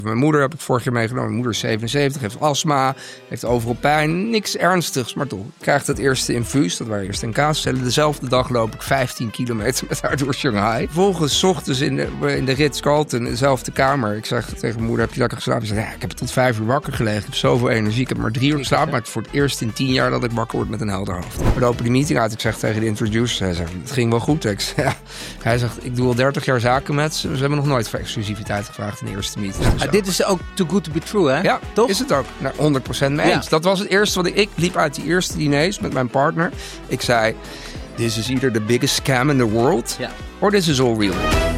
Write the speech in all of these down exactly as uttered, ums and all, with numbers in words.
Mijn moeder heb ik vorig jaar meegenomen. Mijn moeder is zevenenzeventig, heeft astma, heeft overal pijn. Niks ernstigs, maar toch. Ik krijg het eerste infuus, dat waren eerst een kaascellen. Dezelfde dag loop ik vijftien kilometer met haar door Shanghai. Vervolgens 's ochtends in de, in de Ritz-Carlton, dezelfde kamer. Ik zeg tegen mijn moeder, heb je lekker geslapen? Ze zegt, ja, ik heb tot vijf uur wakker gelegen. Ik heb zoveel energie. Ik heb maar drie uur geslapen. Maar het is voor het eerst in tien jaar dat ik wakker word met een helder hoofd. We lopen die meeting uit. Ik zeg tegen de introducer, hij zegt, het ging wel goed. Ik zeg, ja. Hij zegt, ik doe al dertig jaar zaken met ze. Ze hebben nog nooit voor exclusiviteit gevraagd in de eerste meeting. Dus ah, dit is ook too good to be true, hè? Ja, toch? Is het ook. Nou, honderd procent mee eens. Ja. Dat was het eerste wat ik... Ik liep uit die eerste diners met mijn partner. Ik zei, this is either the biggest scam in the world, ja. or this is all real.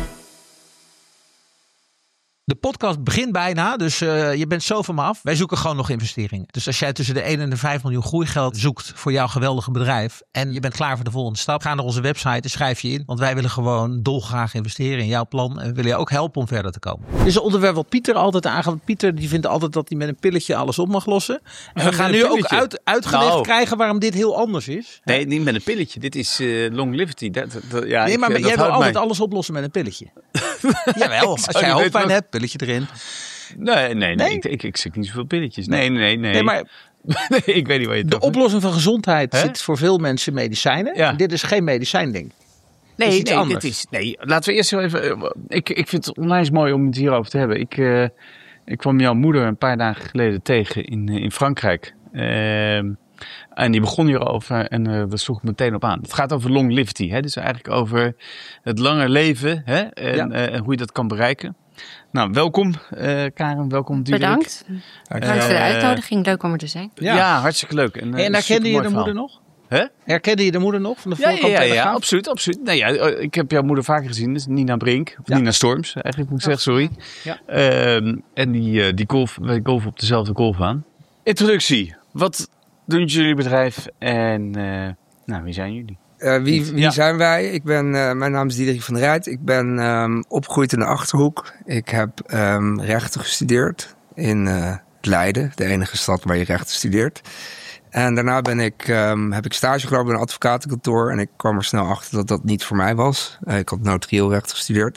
De podcast begint bijna, dus uh, je bent zo van me af. Wij zoeken gewoon nog investeringen. Dus als jij tussen de één en de vijf miljoen groeigeld zoekt voor jouw geweldige bedrijf en je bent klaar voor de volgende stap, ga naar onze website en schrijf je in. Want wij willen gewoon dolgraag investeren in jouw plan en we willen je ook helpen om verder te komen. Dit is een onderwerp wat Pieter altijd aangaat. Pieter die vindt altijd dat hij met een pilletje alles op mag lossen. En we gaan nu ook uit, uitgelegd nou. krijgen waarom dit heel anders is. Nee, niet met een pilletje. Dit is uh, longevity. Dat, dat, ja, nee, maar ik, jij wil altijd mij. alles oplossen met een pilletje. Jawel, als jij hoofdpijn hebt, pilletje erin. Nee, nee, nee. nee? Ik, ik, ik zeg niet zoveel pilletjes. Nee, nee, nee. nee. nee maar nee, ik weet niet wat je de oplossing van gezondheid He? zit voor veel mensen medicijnen. Ja. En dit is geen medicijn, denk ik. Nee, is iets nee, anders. Dit is, nee, laten we eerst even... Ik, ik vind het onwijs mooi om het hierover te hebben. Ik, uh, ik kwam jouw moeder een paar dagen geleden tegen in, in Frankrijk. Uh, en die begon hierover en uh, we sloegen meteen op aan. Het gaat over longevity. Hè? Dus eigenlijk over het langer leven hè? En, ja. uh, en hoe je dat kan bereiken. Nou, welkom uh, Karen, welkom Diederik. Bedankt. Bedankt voor de uitnodiging. Leuk om er te zijn. Ja, ja hartstikke leuk. En, uh, en herkende je de verhaal. moeder nog? Huh? Herkende je de moeder nog van de ja, voorkant? Ja, ja, ja, ja absoluut, absoluut. Nee, ja, ik heb jouw moeder vaker gezien. Dus Nina Brink, of ja. Nina Storms eigenlijk moet ik zeggen, sorry. Ja. Uh, en die, uh, die golf, wij golfen op dezelfde golfbaan. Introductie. Wat doen jullie bedrijf en uh, nou, wie zijn jullie? Uh, wie wie ja. zijn wij? Ik ben, uh, mijn naam is Diederik van der Rijt. Ik ben um, opgegroeid in de Achterhoek. Ik heb um, rechten gestudeerd in uh, Leiden, de enige stad waar je rechten studeert. En daarna ben ik, um, heb ik stage gelopen bij een advocatenkantoor. En ik kwam er snel achter dat dat niet voor mij was. Uh, ik had notarieel recht gestudeerd.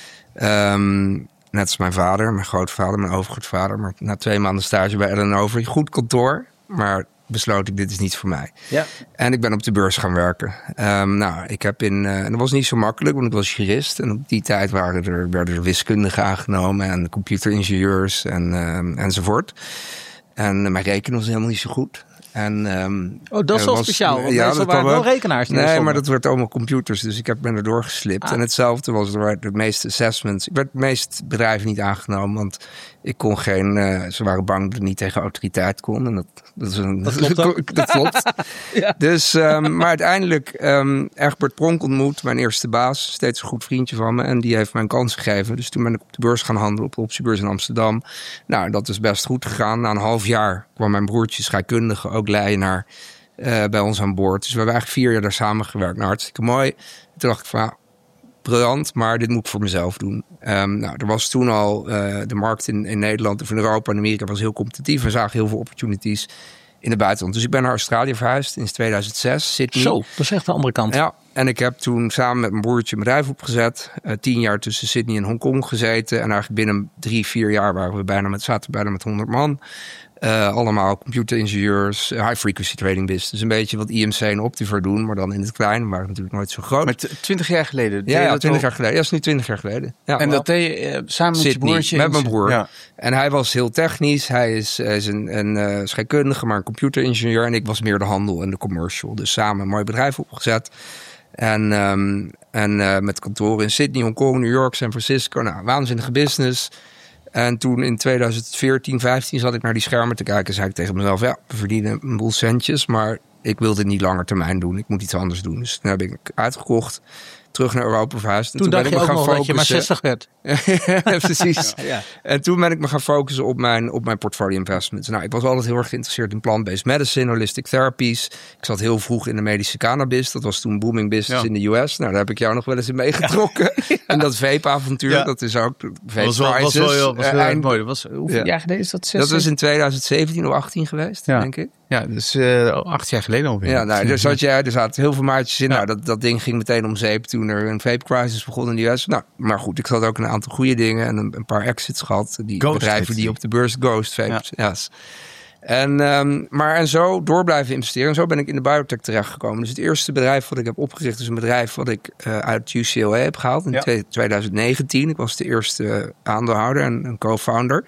Um, net als mijn vader, mijn grootvader, mijn overgrootvader. Maar na twee maanden stage bij Allen Overy. Goed kantoor, maar besloot ik, dit is niet voor mij. Ja. En ik ben op de beurs gaan werken. Um, nou, ik heb in, uh, en dat was niet zo makkelijk, want ik was jurist. En op die tijd waren er, werden er wiskundigen aangenomen en computeringenieurs en, uh, enzovoort. En uh, mijn rekenen was helemaal niet zo goed. En, um, oh, dat is wel was, speciaal. Want ja, dat waren wel rekenaars. Nee, stonden. Maar dat werd allemaal computers. Dus ik heb, ben er doorgeslipt. Ah. En hetzelfde was er de meeste assessments. Ik werd de meeste bedrijven niet aangenomen. Want ik kon geen... Uh, ze waren bang dat ik niet tegen autoriteit kon. En dat, dat, is een, dat klopt ook. dat klopt. Ja. Dus, um, maar uiteindelijk um, Egbert Pronk ontmoet. Mijn eerste baas. Steeds een goed vriendje van me. En die heeft mij een kans gegeven. Dus toen ben ik op de beurs gaan handelen. Op de optiebeurs in Amsterdam. Nou, dat is best goed gegaan. Na een half jaar kwam mijn broertje scheikundige, ook Leijenaar, uh, bij ons aan boord. Dus we hebben eigenlijk vier jaar daar samengewerkt. Nou, hartstikke mooi. Toen dacht ik van, ah, briljant, maar dit moet ik voor mezelf doen. Um, nou, er was toen al uh, de markt in, in Nederland of in Europa en Amerika was heel competitief. We zagen heel veel opportunities in het buitenland. Dus ik ben naar Australië verhuisd in tweeduizend zes. Sydney. Zo, dat is echt de andere kant. Ja, en ik heb toen samen met mijn broertje een bedrijf opgezet. Uh, tien jaar tussen Sydney en Hongkong gezeten. En eigenlijk binnen drie, vier jaar waren we bijna met, zaten we bijna met honderd man. Uh, allemaal computeringenieurs, high frequency trading business. Dus een beetje wat I M C en Optiver doen, maar dan in het klein. We waren natuurlijk nooit zo groot. Maar twintig jaar geleden? Ja, ja twintig jaar geleden. Ja, dat is nu twintig jaar geleden. Ja, en dat deed je uh, samen met Sydney, je broertje? Met mijn broer. Ja. En hij was heel technisch. Hij is, hij is een, een uh, scheikundige, maar een computeringenieur. En ik was meer de handel en de commercial. Dus samen een mooi bedrijf opgezet. En, um, en uh, met kantoren in Sydney, Hongkong, New York, San Francisco. Nou, waanzinnige business. En toen in tweeduizend veertien, vijftien zat ik naar die schermen te kijken. En zei ik tegen mezelf, ja, we verdienen een boel centjes, maar ik wil dit niet langer termijn doen. Ik moet iets anders doen. Dus toen heb ik uitgekocht, terug naar Europa verhuisd. En toen, toen dacht ben ik je me ook gaan nog focussen. Dat je maar zestig werd. Ja, precies. Ja, ja. En toen ben ik me gaan focussen op mijn, op mijn portfolio investments. Nou, ik was altijd heel erg geïnteresseerd in plant-based medicine, holistic therapies. Ik zat heel vroeg in de medische cannabis. Dat was toen booming business ja. in de U S. Nou, daar heb ik jou nog wel eens in meegetrokken. Ja. En dat vape-avontuur, ja. dat is ook vape was wel, crisis. Was wel, was wel uh, eind... mooi. Was, hoeveel ja. jaar geleden is dat? zes, dat was in tweeduizend zeventien of achttien geweest, ja. denk ik. Ja, dus uh, acht jaar geleden alweer. Ja, nou, er, zat jij, er zaten heel veel maatjes in. Ja. Nou, dat, dat ding ging meteen om zeep toen er een vape crisis begon in de U S. Nou, maar goed, ik had ook een aantal goede dingen en een, een paar exits gehad. Die Ghost bedrijven die op de beurs Ghost vapes. Ja. Yes. En, um, maar en zo door blijven investeren. En zo ben ik in de biotech terechtgekomen. Dus het eerste bedrijf wat ik heb opgericht is een bedrijf wat ik uh, uit U C L A heb gehaald in ja. twintig negentien. Ik was de eerste aandeelhouder en een co-founder.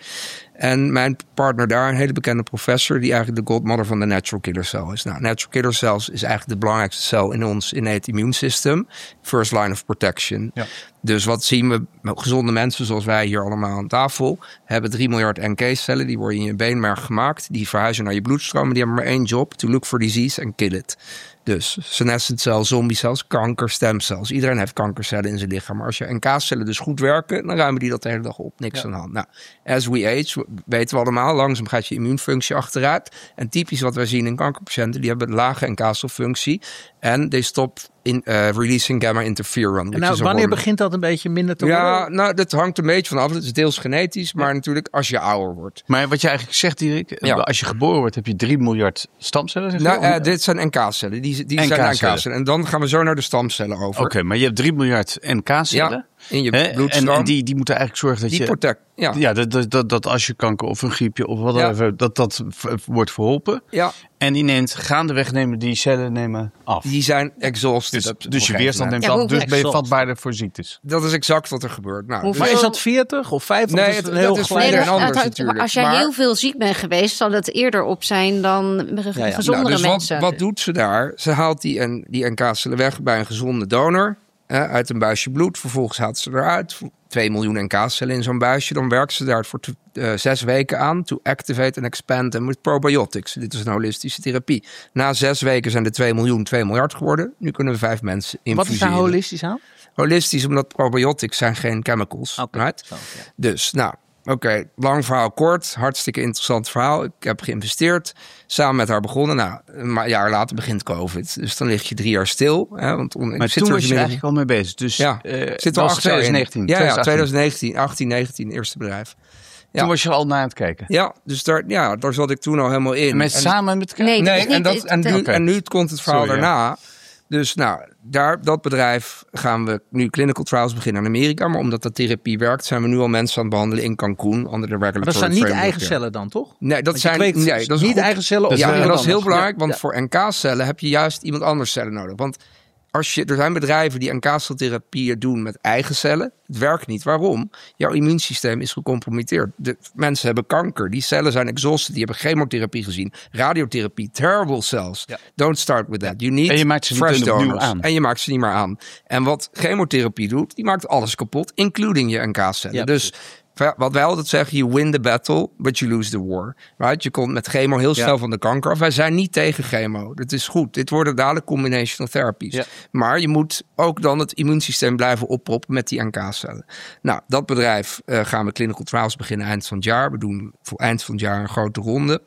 En mijn partner daar, een hele bekende professor, die eigenlijk de godmother van de natural killer cell is. Nou, natural killer cells is eigenlijk de belangrijkste cel in ons innate immune system. First line of protection. Ja. Dus wat zien we? Gezonde mensen zoals wij hier allemaal aan tafel hebben drie miljard N K-cellen. Die worden in je beenmerg gemaakt. Die verhuizen naar je bloedstroom. Die hebben maar één job. To look for disease and kill it. Dus senescent cells, zombiecells, kanker, stemcells. Iedereen heeft kankercellen in zijn lichaam. Maar als je N K-cellen dus goed werken, dan ruimen die dat de hele dag op. Niks ja. aan de hand. Nou, as we age, weten we allemaal, langzaam gaat je immuunfunctie achteruit. En typisch wat wij zien in kankerpatiënten, die hebben een lage N K-celfunctie. En they stop in, uh, releasing gamma interferon. En nou, wanneer hormone. begint dat een beetje minder te worden? Ja, nou, dat hangt een beetje vanaf. Het is deels genetisch, maar ja. natuurlijk als je ouder wordt. Maar wat je eigenlijk zegt, Dirk, ja. als je geboren wordt, heb je drie miljard stamcellen. Zeg nou, uh, dit zijn N K-cellen. Die, die zijn N K-cellen. En dan gaan we zo naar de stamcellen over. Oké, okay, maar je hebt drie miljard N K-cellen. Ja. In je bloedstroom. En, en die, die moeten eigenlijk zorgen dat die je... Protect, ja, ja dat, dat, dat, dat als je kanker of een griepje of wat ja. even, dat dat v- wordt verholpen. Ja. En die neemt, gaandeweg nemen die cellen nemen af. Die zijn exhausted. Dus, dus je weerstand neemt ja, af, dus ben je vatbaarder voor ziektes. Dat is exact wat er gebeurt. Nou, Hoeveel... Maar is dat veertig of vijftig? Nee, of is het, het een heel dat is klein... nee, dat, anders dat, natuurlijk. Als jij maar... heel veel ziek bent geweest, zal het eerder op zijn dan ja, ja. gezondere nou, dus mensen. Wat, wat doet ze daar? Ze haalt die, die N K-cellen weg bij een gezonde donor. Hè, uit een buisje bloed. Vervolgens haalt ze eruit. twee miljoen N K-cellen in zo'n buisje. Dan werkt ze daar voor t- uh, zes weken aan. To activate and expand them with probiotics. Dit is een holistische therapie. Na zes weken zijn er twee miljoen, twee miljard geworden. Nu kunnen we vijf mensen infuseren. Wat is daar holistisch aan? Holistisch, omdat probiotics zijn geen chemicals. Okay, right? zo, ja. Dus, nou... Oké, okay, lang verhaal kort. Hartstikke interessant verhaal. Ik heb geïnvesteerd. Samen met haar begonnen. Nou, een jaar later begint COVID. Dus dan lig je drie jaar stil. Hè, want on, maar toen was je eigenlijk al mee bezig. Dus ja, uh, zit al acht twintig negentien. Ja, ja, twintig negentien, achttien, negentien, eerste bedrijf. Ja. Toen was je al naar aan het kijken. Ja, dus daar, ja, daar zat ik toen al helemaal in. Met en, samen met Nee, nee en, dat, en, nu, okay. en nu komt het verhaal Sorry, daarna. Ja. Dus nou, daar, dat bedrijf gaan we nu clinical trials beginnen in Amerika. Maar omdat dat therapie werkt, zijn we nu al mensen aan het behandelen in Cancun. Onder de regulatory dat zijn niet framework. eigen cellen dan, toch? Nee, dat zijn nee, dat is niet goed. eigen cellen. Of ja, ja, dat is heel belangrijk, ja. want ja. voor N K-cellen heb je juist iemand anders cellen nodig. Want als je, er zijn bedrijven die N K-celtherapieën doen met eigen cellen. Het werkt niet. Waarom? Jouw immuunsysteem is gecompromitteerd. De mensen hebben kanker. Die cellen zijn exhausted. Die hebben chemotherapie gezien. Radiotherapie. Terrible cells. Ja. Don't start with that. You need en je maakt ze fresh niet donors. aan. En je maakt ze niet meer aan. En wat chemotherapie doet, die maakt alles kapot. Including je N K-cellen. Ja, dus... Wat wij altijd zeggen, you win the battle, but you lose the war. Right? Je komt met chemo heel snel ja. van de kanker af. Wij zijn niet tegen chemo. Dat is goed. Dit worden dadelijk combinational therapies. Ja. Maar je moet ook dan het immuunsysteem blijven opproppen met die N K-cellen. Nou, dat bedrijf uh, gaan we clinical trials beginnen eind van het jaar. We doen voor eind van het jaar een grote ronde.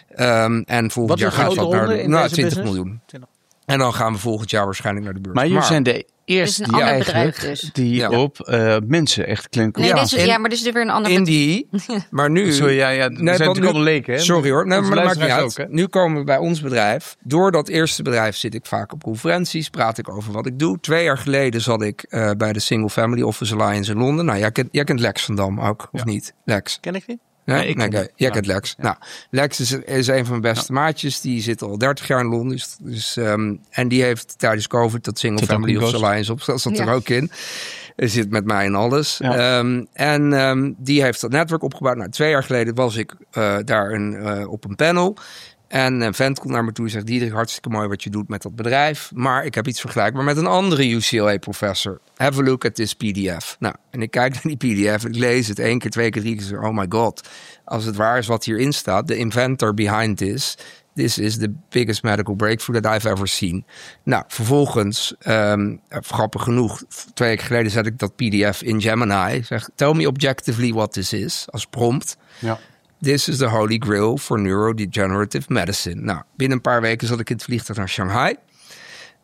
Um, en volgend Wat jaar gaat dat naar de, nou, twintig miljoen. twintig. En dan gaan we volgend jaar waarschijnlijk naar de beurs. Maar jullie zijn de eerste die eigenlijk dus. die ja. op uh, mensen echt clinical... Nee, ja. dit is, ja, maar dit is weer een ander in die, maar nu... Sorry, ja, ja, nee, zijn natuurlijk al leken, hè? Sorry hoor, nee, maar dat maakt niet uit. Ook, nu komen we bij ons bedrijf. Door dat eerste bedrijf zit ik vaak op conferenties, praat ik over wat ik doe. Twee jaar geleden zat ik uh, bij de Single Family Office Alliance in Londen. Nou, jij kent, jij kent Lex van Dam ook, of ja. niet? Lex. Ken ik niet? Nee, nee, ik nee, ken okay. Jij ja. kent Lex. Ja. Nou, Lex is, is een van mijn beste ja. maatjes. Die zit al dertig jaar in Londen. Dus, dus, um, en die heeft tijdens COVID dat Single Family Office Alliance op. Dat zat ja. er ook in. Hij zit met mij in alles. Ja. Um, en um, die heeft dat netwerk opgebouwd. Nou, twee jaar geleden was ik uh, daar een, uh, op een panel. En een vent komt naar me toe en zegt... Diederik, hartstikke mooi wat je doet met dat bedrijf. Maar ik heb iets vergelijkbaar met een andere U C L A-professor. Have a look at this P D F. Nou, en ik kijk naar die P D F. Ik lees het één keer, twee keer, drie keer. Oh my god. Als het waar is wat hierin staat. The inventor behind this. This is the biggest medical breakthrough that I've ever seen. Nou, vervolgens, um, grappig genoeg... twee weken geleden zet ik dat P D F in Gemini. Zeg, tell me objectively what this is. Als prompt. Ja. This is the holy grail for neurodegenerative medicine. Nou, binnen een paar weken zat ik in het vliegtuig naar Shanghai.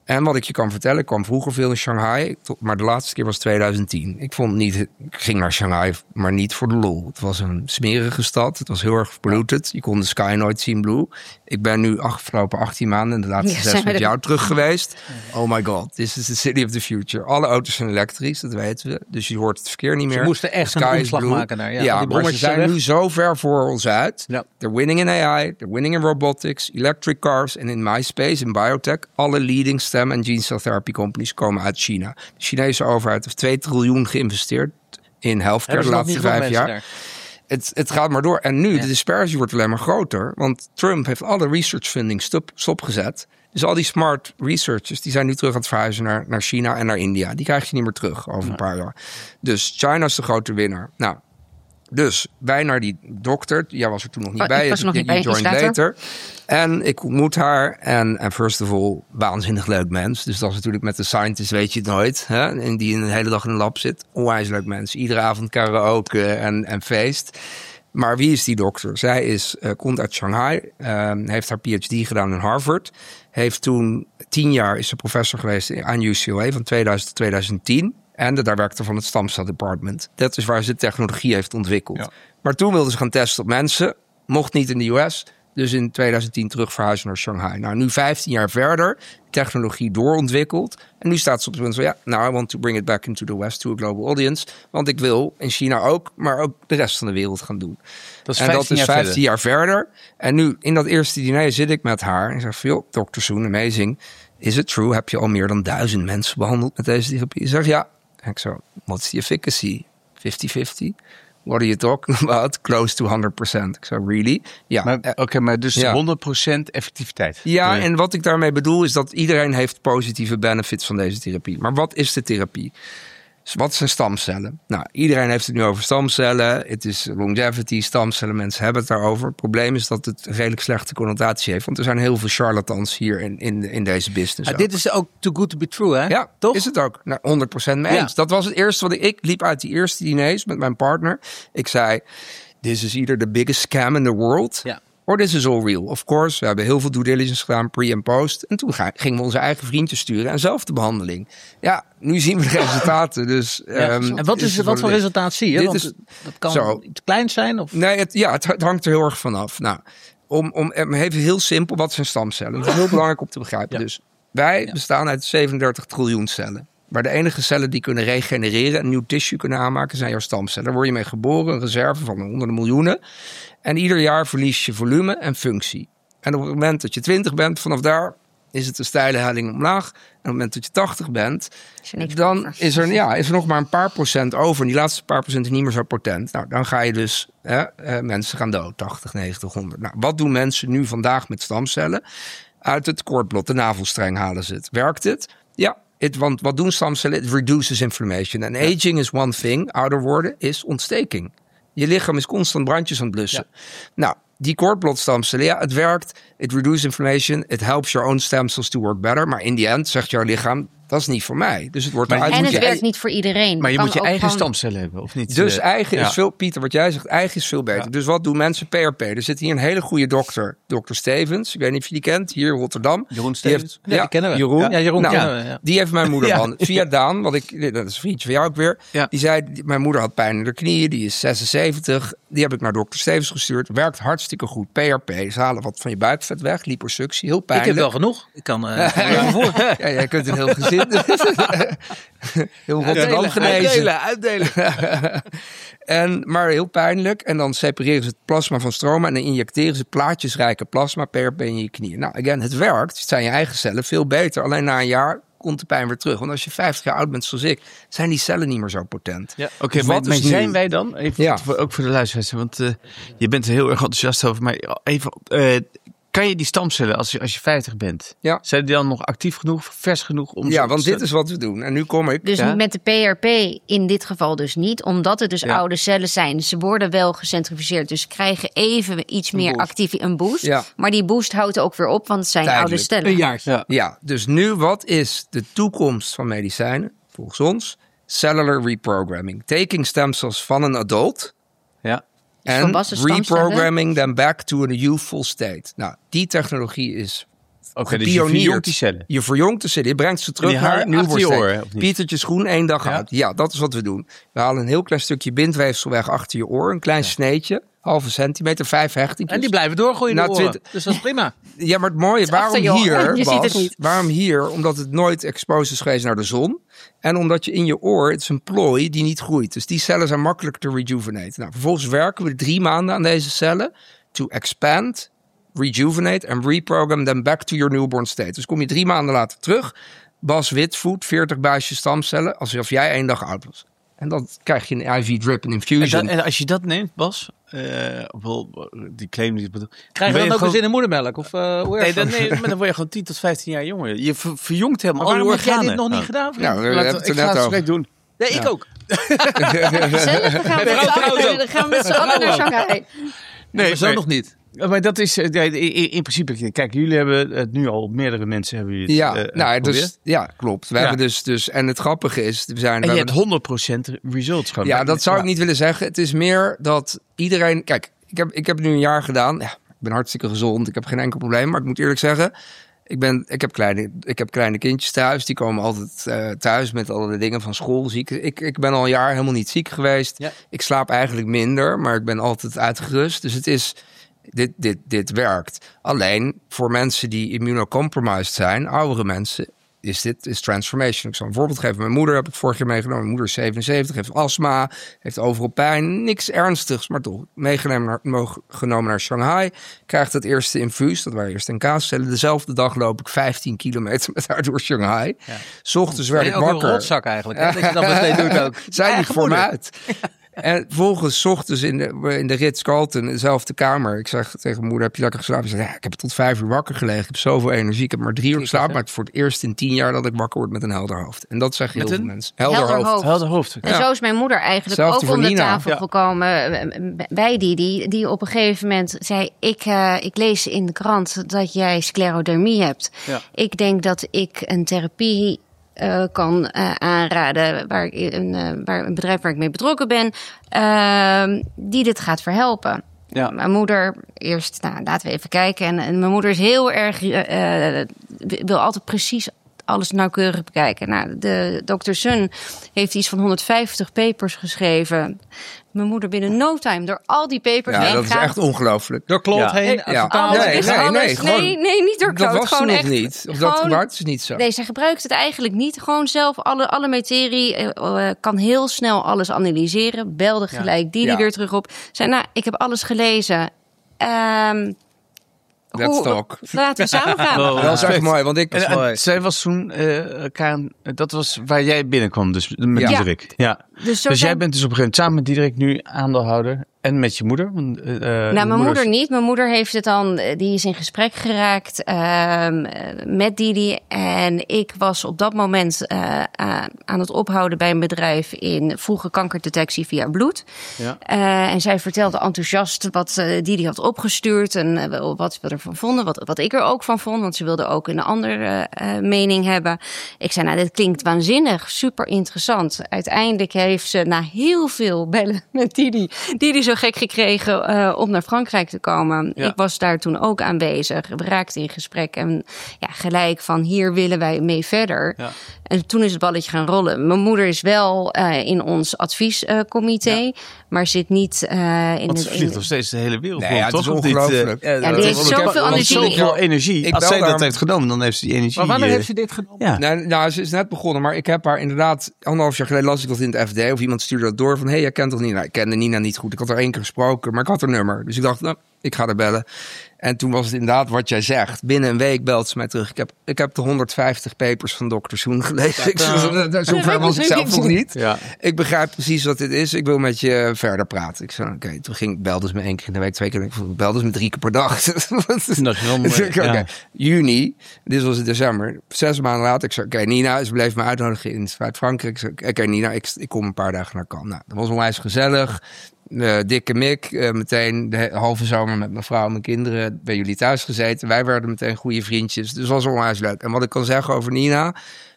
En wat ik je kan vertellen, ik kwam vroeger veel in Shanghai, maar de laatste keer was tweeduizend tien. Ik vond niet, ik ging naar Shanghai, maar niet voor de lol. Het was een smerige stad, het was heel erg polluted. Je kon de sky nooit zien blue. Ik ben nu afgelopen achttien maanden en de laatste Ja, zes zijn we met er- jou terug geweest. Oh my god, this is the city of the future. Alle auto's zijn elektrisch, dat weten we. Dus je hoort het verkeer niet meer. Ze moesten echt Sky een is omslag blue. maken daar. Ja, Ja, die maar ze bommetjes zijn zijn weg. nu zo ver voor ons uit. Ja. They're winning in A I, they're winning in robotics, electric cars en in MySpace, in biotech. Alle leading stem en gene cell therapy companies komen uit China. De Chinese overheid heeft twee triljoen geïnvesteerd in healthcare Hebben de ze nog laatste niet vijf veel jaar. mensen Het, het gaat maar door. En nu, Ja. de dispersie wordt alleen maar groter. Want Trump heeft alle research funding stop, stopgezet. Dus al die smart researchers, die zijn nu terug aan het verhuizen naar, naar China en naar India. Die krijg je niet meer terug over een paar jaar. Dus China is de grote winnaar. Nou, dus wij naar die dokter. Jij was er toen nog niet Oh, bij. ik was er nog Je- niet bij, je iets joined later. later. En ik ontmoet haar. En, en first of all, waanzinnig leuk mens. Dus dat is natuurlijk met de scientist weet je het nooit. Hè? En die een hele dag in een lab zit. Onwijs leuk mens. Iedere avond karaoke en, en feest. Maar wie is die dokter? Zij is, uh, komt uit Shanghai. Uh, heeft haar P H D gedaan in Harvard. Heeft toen tien jaar is ze professor geweest aan U C L A van tweeduizend tot tweeduizend tien. En de director van het stamcel department. Dat is waar ze de technologie heeft ontwikkeld. Ja. Maar toen wilden ze gaan testen op mensen. Mocht niet in de U S. Dus in tweeduizend tien terug verhuizen naar Shanghai. Nou, nu vijftien jaar verder. Technologie doorontwikkeld. En nu staat ze op het punt van... ja, nou, I want to bring it back into the West to a global audience. Want ik wil in China ook, maar ook de rest van de wereld gaan doen. Dat is en dat vijftien is jaar vijftien verder. jaar verder. En nu, in dat eerste diner zit ik met haar. En ik zeg van, joh, dokter Soen, amazing. Is it true? Heb je al meer dan duizend mensen behandeld met deze therapie? Ze zegt, ja. En ik zo, what's the efficacy? fifty fifty? What are you talking about? Close to honderd procent. Ik zo, really? Ja. Maar, eh, Oké, maar dus ja. honderd procent effectiviteit. ja, Eh, en wat ik daarmee bedoel is dat iedereen heeft positieve benefits van deze therapie. Maar wat is de therapie? Dus wat zijn stamcellen? Nou, iedereen heeft het nu over stamcellen. Het is longevity, stamcellen, mensen hebben het daarover. Het probleem is dat het een redelijk slechte connotatie heeft. Want er zijn heel veel charlatans hier in, in, in deze business. Ah, dit is ook too good to be true, hè? Ja, toch? is het ook. Nou, honderd procent mee eens. Ja. Dat was het eerste wat ik... Ik liep uit die eerste diners met mijn partner. Ik zei, this is either the biggest scam in the world... Ja. or this is all real. Of course, we hebben heel veel due diligence gedaan, pre- en post. En toen ga- gingen we onze eigen vriendjes sturen en zelf de behandeling. Ja, nu zien we de resultaten. Dus, Ja. ehm, en wat, is, het wat voor dit? resultaat zie je? Dit Want is- dat kan zo. iets kleins zijn? Of? Nee, het, ja, het, het hangt er heel erg vanaf. Nou, om, om even heel simpel, wat zijn stamcellen? Dat is heel belangrijk om te begrijpen. Ja. Dus wij Ja. bestaan uit zevenendertig triljoen cellen. Maar de enige cellen die kunnen regenereren en nieuw tissue kunnen aanmaken zijn jouw stamcellen. Daar word je mee geboren, een reserve van honderden miljoenen. En ieder jaar verlies je volume en functie. En op het moment dat je twintig bent, vanaf daar is het een steile helling omlaag. En op het moment dat je tachtig bent, Is er niks dan over. is er, ja, is er nog maar een paar procent over. En die laatste paar procent is niet meer zo potent. Nou, dan ga je dus, hè, eh, mensen gaan dood, tachtig, negentig, honderd. Nou, wat doen mensen nu vandaag met stamcellen? Uit het koordblot, de navelstreng halen ze het. Werkt het? Ja. Het, want wat doen stamcellen? Het reduces inflammation. En aging is one thing. Ouder worden is ontsteking. Je lichaam is constant brandjes aan het blussen. Nou, die koordblotstamcellen, ja, het werkt. It reduces inflammation. It helps your own stem cells to work better. Maar in the end zegt jouw lichaam, dat is niet voor mij. Dus het wordt Maar- eruit. En moet het je werkt niet voor iedereen. Maar je Kan moet je ook eigen gewoon- stamcellen hebben, of niet? Dus Eh, eigen ja. is veel, Pieter, wat jij zegt, eigen is veel beter. Ja. Dus wat doen mensen? P R P. Er zit hier een hele goede dokter, dokter Stevens. Ik weet niet of je die kent, hier in Rotterdam. Jeroen Die heeft- Stevens? Ja, die kennen we. Jeroen. Ja, Jeroen Nou, kennen we, ja. Die heeft mijn moeder Ja. behandeld. Via Daan, wat ik, dat is een vriendje van jou ook weer. Ja. Die zei, die- mijn moeder had pijn in haar knieën. Die is zesenzeventig. Die heb ik naar dokter Stevens gestuurd. Werkt hartstikke goed. P R P. Ze halen wat van je buikvet weg. Liposuctie. Heel Ik pijnlijk. heb wel genoeg. Ik kan eh, even voor. Ja, jij kunt een heel gezin. heel Rotterdam Uitdelen, genezen. uitdelen, uitdelen. En, maar heel pijnlijk. En dan separeren ze het plasma van stroma. En dan injecteren ze plaatjesrijke plasma P R P in je knieën. Nou, again, het werkt. Het zijn je eigen cellen veel beter. Alleen na een jaar komt de pijn weer terug. Want als je vijftig jaar oud bent zoals ik, zijn die cellen niet meer zo potent. Ja, Oké, Dus maar, wat maar is nu- zijn wij dan, even Ja. voor- ook voor de luisteraars, want eh, je bent er heel erg enthousiast over, maar even, eh, kan je die stamcellen, als je, als je vijftig bent, Ja. zijn die dan nog actief genoeg, vers genoeg? Om Ja, zo- want zo- dit is wat we doen. En nu kom ik. Dus Ja. met de P R P in dit geval dus niet. Omdat het dus Ja. oude cellen zijn. Ze worden wel gecentrifugeerd. Dus ze krijgen even iets meer boost. actief een boost. Ja. Maar die boost houdt ook weer op. Want het zijn Tijdelijk. oude cellen. Een jaartje. Ja. Ja, dus nu wat is de toekomst van medicijnen? Volgens ons cellular reprogramming. Taking stem cells van een adult Ja. en volwassen stamcellen. reprogramming them back to a youthful state. Nou, die technologie is Oké, okay, dus je verjongt die cellen. Je verjongt de cellen. Je brengt ze terug naar nieuwborststadium. Pietertje Schoen, één dag ja? oud. Ja, dat is wat we doen. We halen een heel klein stukje bindweefsel weg achter je oor. Een klein ja. sneetje. Halve centimeter, vijf hechtingjes. En die blijven doorgroeien in de oren. twintig... Dus dat is prima. Ja, maar het mooie, het waarom hier, je Bas, ziet het niet. Waarom hier? Omdat het nooit exposed is geweest naar de zon. En omdat je in je oor, het is een plooi die niet groeit. Dus die cellen zijn makkelijk te rejuvenaten. Nou, vervolgens werken we drie maanden aan deze cellen. To expand, rejuvenate and reprogram them back to your newborn state. Dus kom je drie maanden later terug. Bas Witvoet, veertig buisjes stamcellen. Alsof jij één dag oud was. En dan krijg je een I V drip en infusion. En, dat, en als je dat neemt, Bas, uh, wel, die claim die bedoel. Krijg je dan ook gewoon... eens in de moedermelk? Of, uh, hoe nee, dan, nee, maar dan word je gewoon tien tot vijftien jaar jonger. Je ver, verjongt helemaal alle organen. Heb jij dit nog niet ja. gedaan? Nou, we hebben het er net over. Doen. Nee, ik ja. ook. Gezellig, we gaan, we gaan met z'n allen naar Shanghai. Nee, zo nog niet. Maar dat is in, in principe, kijk, jullie hebben het nu al, meerdere mensen hebben jullie het ja, uh, nou, dus, ja, klopt. We ja. hebben dus, dus, en het grappige is, we zijn... En we je hebben, hebt honderd procent results gewoon. Ja, dat zou ja. ik niet willen zeggen. Het is meer dat iedereen, kijk, ik heb, ik heb het nu een jaar gedaan. Ja, ik ben hartstikke gezond, ik heb geen enkel probleem, maar ik moet eerlijk zeggen, ik, ben, ik, heb, kleine, ik heb kleine kindjes thuis, die komen altijd uh, thuis met alle dingen van school. Ziek. Ik, ik ben al een jaar helemaal niet ziek geweest. Ja. Ik slaap eigenlijk minder, maar ik ben altijd uitgerust. Dus het is... Dit, dit, dit werkt. Alleen voor mensen die immunocompromised zijn, oudere mensen, is dit is transformation. Ik zal een voorbeeld geven. Mijn moeder heb ik vorig jaar meegenomen. Mijn moeder is zevenenzeventig, heeft astma, heeft overal pijn. Niks ernstigs, maar toch meegenomen naar, genomen naar Shanghai. Krijgt het eerste infuus, dat waren eerst N K-cellen. Dezelfde dag loop ik vijftien kilometer met haar door Shanghai. Ja. 's Ochtends werd ik wakker. Ook een rotzak eigenlijk. Hè? Dat je dat meteen doet ook. Zij liep voor me uit. En volgens 's ochtends in de, in de Ritz-Carlton, dezelfde kamer. Ik zeg tegen mijn moeder, heb je lekker geslapen? Ze zei, ja, ik heb tot vijf uur wakker gelegen. Ik heb zoveel energie. Ik heb maar drie uur geslapen. Maar het is voor het eerst in tien jaar dat ik wakker word met een helder hoofd. En dat zeggen heel veel mensen. Helder, helder hoofd. hoofd. Helder hoofd. En ja. zo is mijn moeder eigenlijk Zelfde ook om de Nina. tafel ja. gekomen. Bij die, die, die op een gegeven moment zei, ik, uh, ik lees in de krant dat jij sclerodermie hebt. Ja. Ik denk dat ik een therapie... Uh, kan uh, aanraden, waar, ik, een, uh, waar een bedrijf waar ik mee betrokken ben, uh, die dit gaat verhelpen. Ja. Mijn moeder, eerst, nou, laten we even kijken. En, en mijn moeder is heel erg, uh, wil altijd precies alles nauwkeurig bekijken. Nou, de dokter Sun heeft iets van honderdvijftig papers geschreven. Mijn moeder binnen no time door al die papers ja, heen dat gaat. is echt ongelooflijk. Door Claude ja. heen. Ja. Ja. Nee, nee, nee, nee, gewoon, nee, nee, niet door Claude. Dat was gewoon nog echt, niet. Of gewoon, dat gebruikt ze niet zo. Nee, zij gebruikt het eigenlijk niet. Gewoon zelf alle, alle materie. Uh, kan heel snel alles analyseren. Belde gelijk ja. die, die ja. weer terug op. Zei, nou, ik heb alles gelezen. Um, Let's Hoe, talk. Laten we samen gaan. Oh, dat is echt mooi, want ik... En, en, zij was toen, uh, Karen, dat was waar jij binnenkwam, dus met ja. Diederik. Ja. Dus, dus jij bent dus op een gegeven moment samen met Diederik nu aandeelhouder en met je moeder? Uh, nou, mijn moeders... moeder niet. Mijn moeder heeft het dan, die is in gesprek geraakt uh, met Didi. En ik was op dat moment uh, aan het ophouden bij een bedrijf in vroege kankerdetectie via bloed. Ja. Uh, en zij vertelde enthousiast wat uh, Didi had opgestuurd en uh, wat we ervan vonden. Wat, wat ik er ook van vond, want ze wilde ook een andere uh, mening hebben. Ik zei, nou, dit klinkt waanzinnig, super interessant. Uiteindelijk heeft ze na heel veel bellen met Didi, Didi zo gek gekregen uh, om naar Frankrijk te komen. Ja. Ik was daar toen ook aanwezig. We raakten in gesprek en ja, gelijk van hier willen wij mee verder. Ja. En toen is het balletje gaan rollen. Mijn moeder is wel uh, in ons adviescomité, uh, ja. maar zit niet uh, in... Want ze vliegt nog steeds de hele wereld nee, rond, ja, toch? Het is ongelooflijk. Uh, ja, die heeft zoveel energie. Zoveel energie. Ik Als zij dat heeft genomen, dan heeft ze die energie... Maar wanneer uh, heeft ze dit genomen? Ja. Nou, nou, ze is net begonnen, maar ik heb haar inderdaad... Anderhalf jaar geleden las ik dat in het F D, of iemand stuurde dat door van... hé, hey, jij kent toch Nina? Ik kende Nina niet goed. Ik had haar één keer gesproken, maar ik had haar nummer. Dus ik dacht, nou, ik ga haar bellen. En toen was het inderdaad wat jij zegt. Binnen een week belt ze mij terug. Ik heb, ik heb de honderdvijftig papers van dokter Soen gelezen. Ja, Zover was ik zelf nog niet. Ja. Ik begrijp precies wat dit is. Ik wil met je verder praten. Ik zei, oké, okay. Toen ging, belde ze me één keer in de week, twee keer. Ik belde ze me drie keer per dag. Dat is wel mooi. Okay. Ja. Juni, dit was in december. Zes maanden later, ik zei, oké, okay, Nina, ze bleef me uitnodigen in Zuid-Frankrijk. Ik zei, oké, okay, Nina, ik, ik kom een paar dagen naar Cannes. Nou, dat was onwijs gezellig. Uh, dikke mik, uh, meteen de halve zomer met mijn vrouw en mijn kinderen bij jullie thuis gezeten. Wij werden meteen goede vriendjes, dus was onwijs leuk. En wat ik kan zeggen over Nina,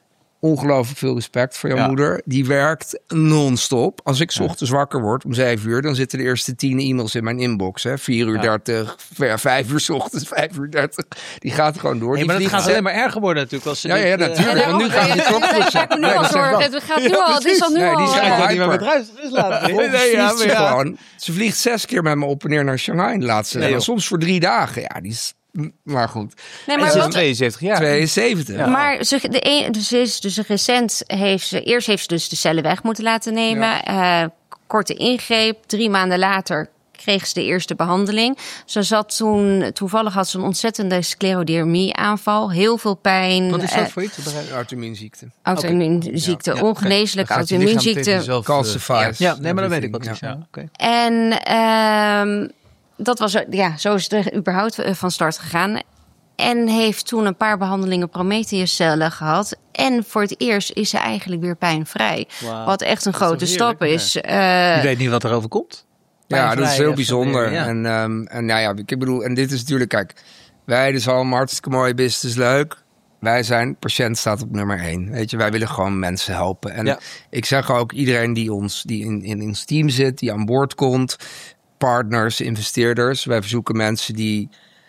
ongelooflijk veel respect voor jouw Ja. moeder. Die werkt non-stop. Als ik 's ochtends wakker word om zeven uur, dan zitten de eerste tien e-mails in mijn inbox. Hè. vier uur dertig, vijf uur 's ochtends, vijf uur dertig. Die gaat gewoon door. Nee, Die maar dat vliegt gaat alleen maar erger worden natuurlijk. Als ze Ja, dit, ja, eh, natuurlijk. Ja, En nu gaan die klokjes ga ik me nu Nee, al dat zeg ik zorgen. wel. Het gaat nu al, het is al nu Nee, die al. zijn eh, gewoon niet meer met hyper. ruis rust laten. Vervolgens Nee, ja, vliegt ze maar ja. gewoon. Ze vliegt zes keer met me op en neer naar Shanghai in de laatste. Nee, en joh. soms voor drie dagen. Ja, die is... Maar goed. Nee, En maar ze is wat, tweeënzeventig jaar. tweeënzeventig. Ja. Maar ze, de een, dus, is, dus recent heeft ze... Eerst heeft ze dus de cellen weg moeten laten nemen. Eh, korte ingreep. Drie maanden later kreeg ze de eerste behandeling. Ze zat toen... Toevallig had ze een ontzettende sclerodermie aanval. Heel veel pijn. Wat is eh, dat voor iets? Auto-immuunziekte. Auto-immuunziekte. Ja, ja, oké. Ongeneeslijke Dan gaat je lichaam tegen auto-immuunziekte. jezelf, eh, Calcifies. Ja, nee, maar dan weet ik wat Ja. het is. Ja. Oké. En ehm, dat was, ja, zo is het er überhaupt eh, van start gegaan. En heeft toen een paar behandelingen Prometheus-cellen gehad. En voor het eerst is ze eigenlijk weer pijnvrij. Wauw. Wat echt een Dat is grote toch stap heerlijk, is. Eh, Je weet niet wat er overkomt. Ja, dat is heel bijzonder. Ja. En, um, en nou ja, ik bedoel, en dit is natuurlijk, kijk, wij dus allemaal hartstikke mooi, business leuk. Wij zijn, patiënt staat op nummer één. Weet je, wij willen gewoon mensen helpen. En Ja. ik zeg ook iedereen die ons, die in, in ons team zit, die aan boord komt, partners, investeerders. Wij verzoeken mensen die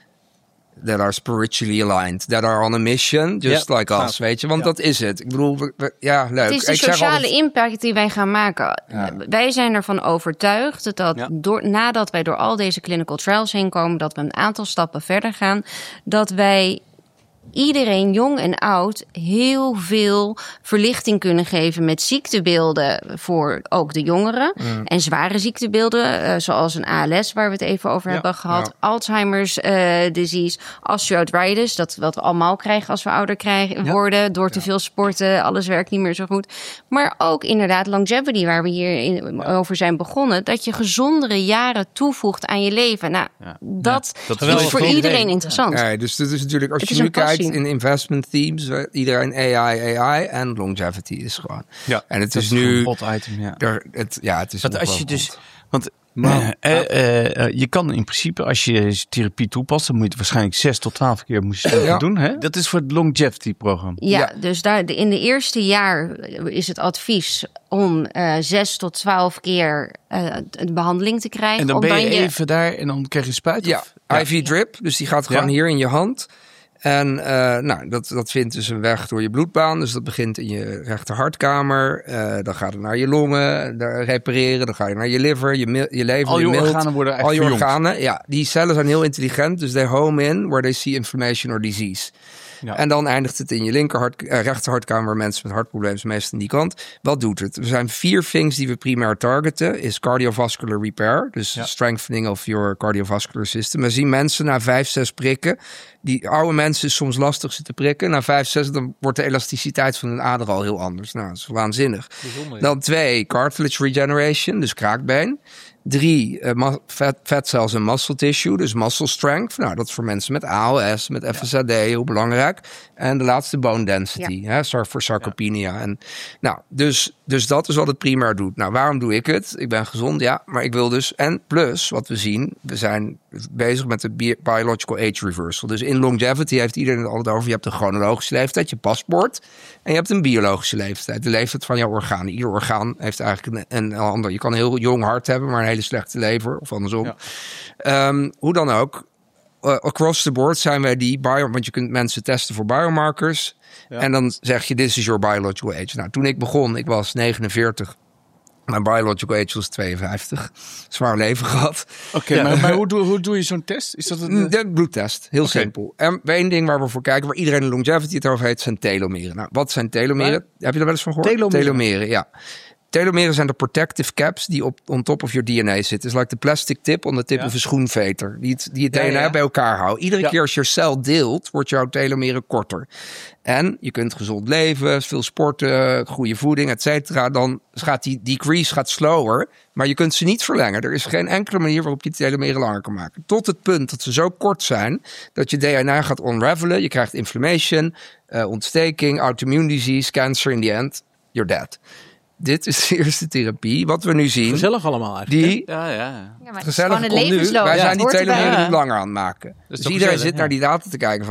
that are spiritually aligned, that are on a mission, just Ja, like us, gaaf. weet je. Want Ja. dat is het. Ik bedoel, we- we- ja, leuk. het is de Ik zeg sociale altijd- impact die wij gaan maken. Ja. Wij zijn ervan overtuigd dat Ja. door, nadat wij door al deze clinical trials heen komen, dat we een aantal stappen verder gaan, dat wij iedereen, jong en oud, heel veel verlichting kunnen geven met ziektebeelden voor ook de jongeren. En zware ziektebeelden, eh, zoals een A L S, waar we het even over Ja. hebben gehad. Ja. Alzheimer's eh, disease, osteoarthritis, dat wat we allemaal krijgen als we ouder krijgen, Ja. worden. Door te veel sporten, alles werkt niet meer zo goed. Maar ook inderdaad longevity, waar we hier in, over zijn begonnen. Dat je gezondere jaren toevoegt aan je leven. Nou, Ja. dat, dat is geweldig voor voor iedereen iedereen. interessant. Ja, dus dat is natuurlijk, als Het je is nu een passie. kijkt in investment themes, eh, iedereen A I, A I en longevity is gewoon. Ja, En het dat is gewoon nu, een hot item, ja. er, het, ja, het is Want als je ongelooflijk dus, hot. want Maar- eh, eh, eh, je kan in principe, als je therapie toepast, dan moet je het waarschijnlijk zes tot twaalf keer moet je het Ja. doen. Hè? Dat is voor het longevity-programma. Ja, Ja. dus daar, in de eerste jaar is het advies om eh, zes tot twaalf keer eh, de behandeling te krijgen. En dan ben omdat je even daar en dan krijg je spuit? Ja, of? I V drip, dus die gaat gewoon Ja. hier in je hand. En eh, nou, dat, dat vindt dus een weg door je bloedbaan. Dus dat begint in je rechterhartkamer. Eh, dan gaat het naar je longen, daar repareren. Dan ga je naar je liver, je, mil- je lever, Al je milt. organen worden Al eigenlijk je verjongd. organen, ja. Die cellen zijn heel intelligent, dus they home in where they see inflammation or disease. Ja. En dan eindigt het in je linkerhart, eh, rechterhartkamer waar mensen met hartproblemen zijn meestal aan die kant. Wat doet het? Er zijn vier things die we primair targeten. Is cardiovascular repair, dus Ja. strengthening of your cardiovascular system. We zien mensen na vijf, zes prikken. Die oude mensen is soms lastig ze te prikken. Na vijf, zes dan wordt de elasticiteit van hun ader al heel anders. Nou, dat is waanzinnig. Bijzonder, ja. Dan twee, cartilage regeneration, dus kraakbeen. Drie, eh, ma- fat, fat cells en muscle tissue, dus muscle strength. Nou, dat is voor mensen met A L S, met F S A D, heel belangrijk. En de laatste, bone density, hè, sar- voor sarcopenia. En, nou, dus, dus dat is wat het primair doet. Nou, waarom doe ik het? Ik ben gezond, ja, maar ik wil dus... En plus, wat we zien, we zijn bezig met de bi- biological age reversal. Dus in longevity heeft iedereen het altijd over. Je hebt een chronologische leeftijd, je paspoort. En je hebt een biologische leeftijd, de leeftijd van jouw organen. Ieder orgaan heeft eigenlijk een, een ander. Je kan een heel jong hart hebben, maar een hele slechte lever. Of andersom. Ja. Ehm, hoe dan ook. Uh, across the board zijn wij die bio... Want je kunt mensen testen voor biomarkers. Ja. En dan zeg je, this is your biological age. Nou, toen ik begon, ik was negenenveertig. Mijn biological age was tweeënvijftig. Zwaar leven gehad. Oké, maar, maar hoe, doe, hoe doe je zo'n test? Is dat een, Mm, De bloedtest, heel Oké. simpel. En één ding waar we voor kijken, waar iedereen in longevity het over heeft, zijn telomeren. Nou, wat zijn telomeren? Heb je er wel eens van gehoord? Telomeren. Telomeren, ja. Telomeren zijn de protective caps die op on top of your D N A zitten. Dus like de plastic tip on the tip Ja. of een schoenveter. Die het, die het Ja, D N A ja. bij elkaar houden. Iedere Ja. keer als je cel deelt, wordt jouw telomeren korter. En je kunt gezond leven, veel sporten, goede voeding, et cetera. Dan gaat die decrease gaat slower, maar je kunt ze niet verlengen. Er is geen enkele manier waarop je de telomeren langer kan maken. Tot het punt dat ze zo kort zijn, dat je D N A gaat unravelen. Je krijgt inflammation, uh, ontsteking, autoimmune disease, cancer. In the end, you're dead. Dit is de eerste therapie. Wat we nu zien, Gezellig allemaal eigenlijk. die... Ja, ja. Ja, maar het is Gezellig gewoon het komt nu. levensloop. Wij Ja, zijn het die hoort erbij. telomeren Ja. nu langer aan het maken. Dus toch iedereen gezellig, zit ja. naar die data te kijken van...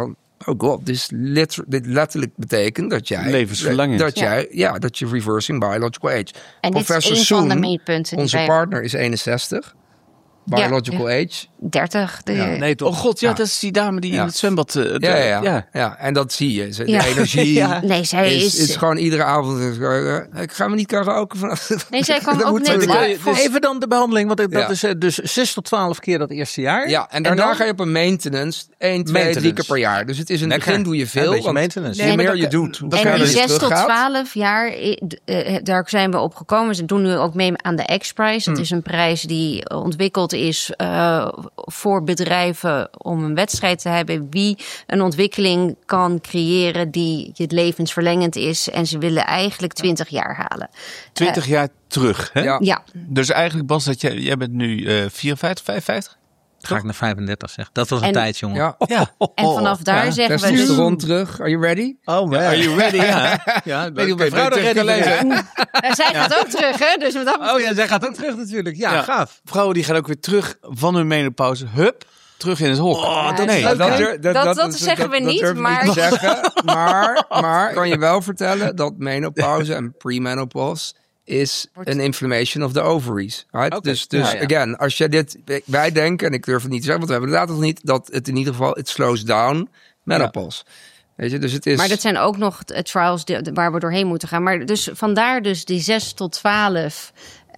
oh god, dus letter, dit letterlijk betekent dat jij... Levensverlenging. Dat Ja. jij, ja, dat je reversing biological age. En dit is Professor een van de Soen, meetpunten. die onze wij- partner, is eenenzestig. Biological age. dertig. De, Ja, Nee, toch? Oh god, ja, Ja. dat is die dame die Ja. in het zwembad... Uh, Ja, ja, ja. ja, en dat zie je. De Ja. energie Ja. Nee, zij is, is... is gewoon iedere avond... uh, ik ga me niet karaoke vanaf. Nee, zij kwam Dat ook moet net... zo la- doen. vol- Even dan de behandeling, want dat Ja. is uh, dus zes tot twaalf keer dat eerste jaar. Ja, en daarna dan? ga je op een maintenance. één, twee, drie Maintenance. keer per jaar. Dus het is in het Lekker. begin doe je Ja, veel. een beetje want maintenance. hoe Nee, meer maar je dat- doet, hoe dat En kan verder die je zes tot teruggaat. twaalf jaar, eh, d- eh, daar zijn we op gekomen. Ze doen nu ook mee aan de X-Prize. Hm. Dat is een prijs die ontwikkeld is uh, voor bedrijven om een wedstrijd te hebben. Wie een ontwikkeling kan creëren die het levensverlengend is. En ze willen eigenlijk twintig jaar halen. twintig jaar terug, hè? Ja. Ja, Dus eigenlijk, Bas, dat jij, jij bent nu uh, vierenvijftig, vijfenvijftig? Ga ik naar vijfendertig zeg. Dat was een En- tijd, jongen. Ja, Ja. en vanaf daar ja. zeggen we testosteron dus... rond terug. Are you ready? Oh, man. Are you ready? Ja. Ja, weet niet of mijn vrouw er ready voor is. En zij gaat ook terug, hè? Dus met dat Oh ja, zij gaat ook terug natuurlijk. Ja, Ja. gaaf. Vrouwen die gaan ook weer terug van hun menopauze. Hup, terug in het hok. Oh, dat nee. is leuk. Dat, hè? dur- Dat- dat zeggen we niet, durf ik maar- te zeggen. Maar, maar kan je wel vertellen dat menopauze en premenopause is een inflammation of the ovaries. Right? Oké. Dus, dus Ja, ja. again, als je dit... Wij denken, en ik durf het niet te zeggen, want we hebben de data nog niet, dat het in ieder geval, it slows down menopause. Weet je, dus het is... Maar dat zijn ook nog uh, trials die, waar we doorheen moeten gaan. Maar dus vandaar dus die zes tot twaalf...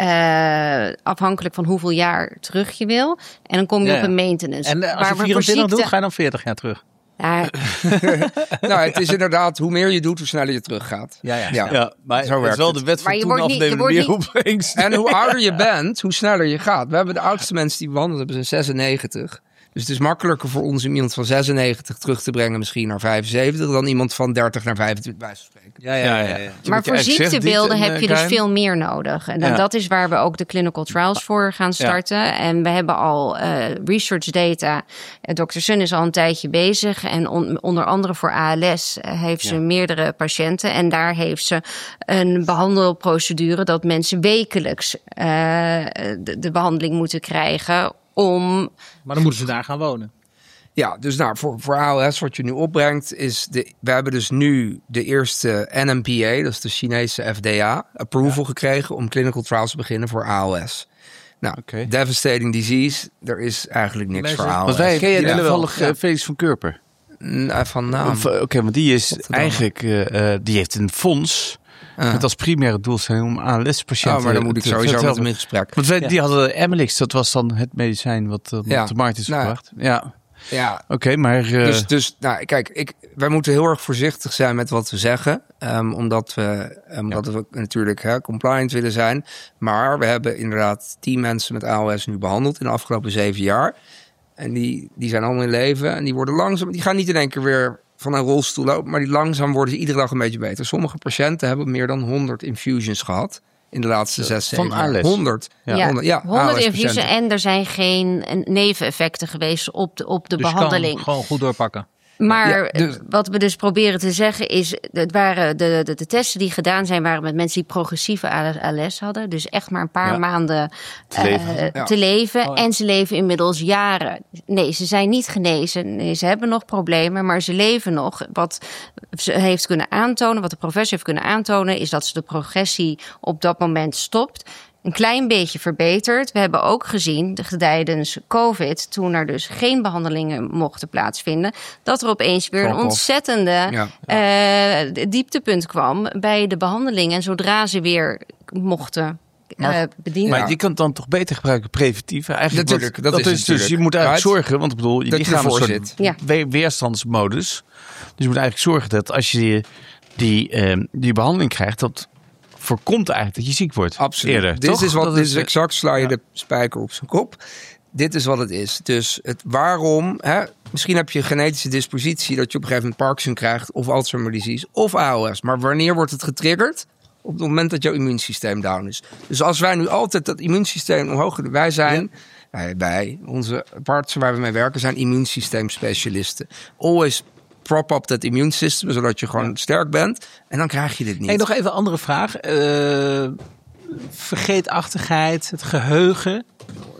Uh, afhankelijk van hoeveel jaar terug je wil. En dan kom je Ja, op ja. een maintenance. En uh, als waar je we voor vierentwintig doet, ziekte- ga je dan veertig jaar terug. Ja, Nou, het is inderdaad, hoe meer je doet, hoe sneller je teruggaat. Ja, ja. Ja. Ja, maar Zo het is werkt wel het. de wet van Maar je wordt niet- je toenafnemende wordt niet- meeropbrengst. En hoe ouder je bent, hoe sneller je gaat. We hebben de oudste mensen die behandeld hebben, zijn zesennegentig. Dus het is makkelijker voor ons om iemand van zesennegentig terug te brengen, misschien naar vijfenzeventig, dan iemand van dertig naar vijfentwintig, bij wijze van spreken. Ja, ja, ja. ja, ja. maar voor ziektebeelden heb je dus veel meer nodig. En dan, Ja. dat is waar we ook de clinical trials voor gaan starten. En we hebben al uh, research data. Uh, dokter Sun is al een tijdje bezig. En on, onder andere voor A L S uh, heeft ze Ja. meerdere patiënten. En daar heeft ze een behandelprocedure dat mensen wekelijks uh, de, de behandeling moeten krijgen om... Maar dan moeten ze daar gaan wonen. Ja, dus nou, voor, voor A L S wat je nu opbrengt is... De, we hebben dus nu de eerste N M P A, dat is de Chinese F D A, approval ja. gekregen om clinical trials te beginnen voor A L S. Nou, okay. Devastating disease, er is eigenlijk niks Mensen, voor A L S. Want wij, ken je ja. toevallig uh, Felix van Kurper? Nou, van naam. Oké, okay, want die is eigenlijk, uh, die heeft een fonds... Uh. Met als primaire doelstelling om A L S-patiënten... Oh, maar dan moet ik sowieso met hem in gesprek. Want wij, ja. die hadden Emilix, dat was dan het medicijn wat uh, ja. op de markt is nou, gebracht. Ja, ja. Oké, okay, maar... Uh... Dus, dus nou, kijk, ik, wij moeten heel erg voorzichtig zijn met wat we zeggen. Um, omdat we, um, ja. dat we natuurlijk hè, compliant willen zijn. Maar we hebben inderdaad tien mensen met A L S nu behandeld in de afgelopen zeven jaar. En die, die zijn allemaal in leven. En die worden langzaam... Die gaan niet in één keer weer... van een rolstoel lopen, maar die langzaam worden ze iedere dag een beetje beter. Sommige patiënten hebben meer dan honderd infusions gehad in de laatste zes, zeven jaar. Van A L S? honderd. Ja, ja, honderd, ja, honderd infusions en er zijn geen neveneffecten geweest op de, op de dus behandeling. Kan gewoon goed doorpakken. Maar ja, dus, wat we dus proberen te zeggen is... Het waren de, de, de testen die gedaan zijn... waren met mensen die progressieve A L S hadden. Dus echt maar een paar ja. maanden te leven. Uh, ja. te leven. Oh, ja. En ze leven inmiddels jaren. Nee, ze zijn niet genezen. Nee, ze hebben nog problemen, maar ze leven nog. Wat ze heeft kunnen aantonen, wat de professor heeft kunnen aantonen... is dat ze de progressie op dat moment stopt... Een klein beetje verbeterd. We hebben ook gezien tijdens COVID, toen er dus geen behandelingen mochten plaatsvinden, dat er opeens weer een ontzettende ja, ja. Uh, dieptepunt kwam bij de behandeling. En zodra ze weer mochten uh, bedienen. Maar je kan het dan toch beter gebruiken preventief? Eigenlijk natuurlijk, wat, dat, dat is is natuurlijk. Dus je moet eigenlijk right. zorgen, want ik bedoel, je dat lichaam is een soort ja. weerstandsmodus. Dus je moet eigenlijk zorgen dat als je die, die, uh, die behandeling krijgt, dat voorkomt eigenlijk dat je ziek wordt. Absoluut. Eerder, dit toch? is wat dat dit is is exact sla je ja. de spijker op zijn kop. Dit is wat het is. Dus het waarom, hè, misschien heb je een genetische dispositie dat je op een gegeven moment Parkinson krijgt of Alzheimer disease of A L S. Maar wanneer wordt het getriggerd? Op het moment dat jouw immuunsysteem down is. Dus als wij nu altijd dat immuunsysteem omhoog, wij zijn, ja. wij, wij, onze partners waar we mee werken zijn immuunsysteemspecialisten. Always prop up dat immuunsysteem, zodat je gewoon ja. sterk bent. En dan krijg je dit niet. Hey, nog even een andere vraag. Uh, vergeetachtigheid, het geheugen.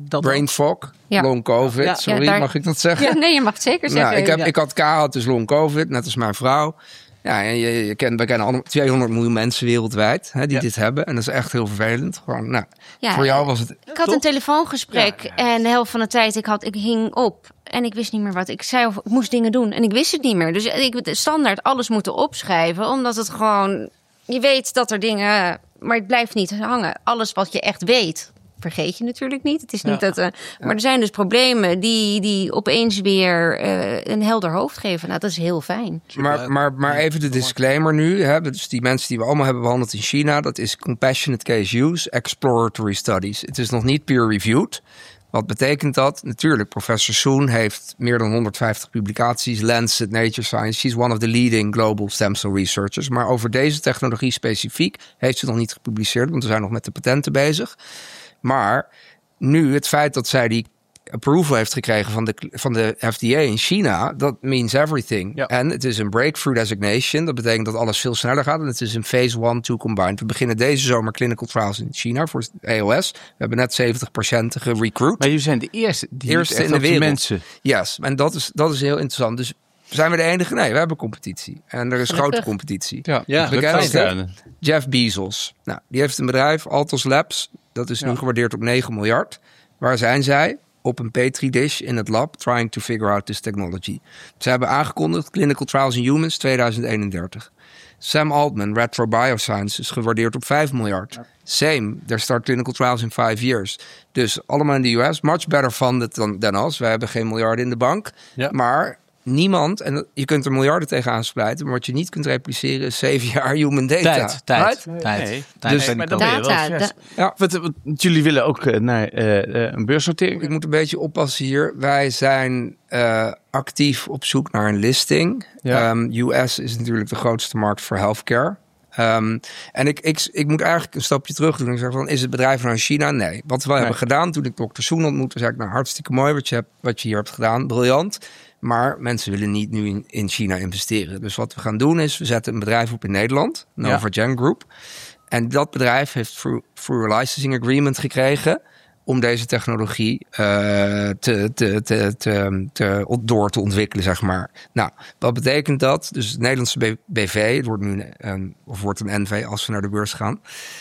dat brain fog, Ja. long covid. Ja. Sorry, Ja, daar- mag ik dat zeggen? Ja, nee, je mag het zeker zeggen. Nou, ik, heb, Ja. ik had K had dus long covid, net als mijn vrouw. Ja, en je, je kent, we kennen allemaal tweehonderd miljoen mensen wereldwijd hè, die Ja. dit hebben. En dat is echt heel vervelend. Gewoon, nou, Ja, voor jou was het... Ik had een telefoongesprek en de helft van de tijd ik had, ik hing op en ik wist niet meer wat ik zei of ik moest dingen doen en ik wist het niet meer. Dus ik heb standaard alles moeten opschrijven, omdat het gewoon, je weet dat er dingen, maar het blijft niet hangen. Alles wat je echt weet, vergeet je natuurlijk niet. Het is niet Ja. dat, uh, maar er zijn dus problemen die, die opeens weer uh, een helder hoofd geven. Nou, dat is heel fijn. Maar, maar, maar even de disclaimer nu. Hè, dus die mensen die we allemaal hebben behandeld in China, dat is compassionate case use, exploratory studies. Het is nog niet peer-reviewed. Wat betekent dat? Natuurlijk, professor Soon heeft meer dan honderdvijftig publicaties. Lancet, Nature Science. She's one of the leading global stem cell researchers. Maar over deze technologie specifiek heeft ze nog niet gepubliceerd, want we zijn nog met de patenten bezig. Maar nu het feit dat zij die approval heeft gekregen van de, van de F D A in China, dat means everything. Ja. En het is een breakthrough designation. Dat betekent dat alles veel sneller gaat. En het is een phase one two combined. We beginnen deze zomer clinical trials in China voor A O S. We hebben net zeventig patiënten gerecruit. Maar jullie zijn de eerste die Eerste echt in de op die wereld. mensen. Yes, en dat is, dat is heel interessant. Dus zijn we de enige? Nee, we hebben competitie. En er is Gelukkig. grote competitie. Ja, Ja, bekend dat is kan. het. Jeff Bezos. Nou, die heeft een bedrijf, Altos Labs. Dat is nu Ja. gewaardeerd op negen miljard. Waar zijn zij? Op een petri dish in het lab, trying to figure out this technology. Ze hebben aangekondigd clinical trials in humans tweeduizend eenendertig. Sam Altman, Retro Bioscience, is gewaardeerd op vijf miljard. Same, there start clinical trials in five years. Dus allemaal in de U S, much better funded dan, dan us. Wij hebben geen miljarden in de bank. Ja. Maar niemand, en je kunt er miljarden tegenaan splijten, maar wat je niet kunt repliceren is zeven jaar human data. Tijd, tijd, Right? tijd. Nee. tijd. Dus- ben maar ik dat ook. ben je wel Data, vers. da- Ja. Wat, wat, jullie willen ook eh, naar eh, eh, een beursnotering. Ik moet een beetje oppassen hier. Wij zijn uh, actief op zoek naar een listing. Ja. Um, U S is natuurlijk de grootste markt voor healthcare. Um, en ik, ik, ik moet eigenlijk een stapje terug doen. Ik zeg van, is het bedrijf nou in China? Nee. Wat we Nee. hebben gedaan toen ik dokter Soen ontmoette, zei ik, nou hartstikke mooi wat je, hebt, wat je hier hebt gedaan. Briljant. Maar mensen willen niet nu in, in China investeren. Dus wat we gaan doen is, we zetten een bedrijf op in Nederland. NovaGen Group. En dat bedrijf heeft through, through a licensing agreement gekregen om deze technologie uh, te, te, te, te, te, door te ontwikkelen, zeg maar. Nou, wat betekent dat? Dus het Nederlandse B V, het wordt nu een, of wordt een N V als we naar de beurs gaan.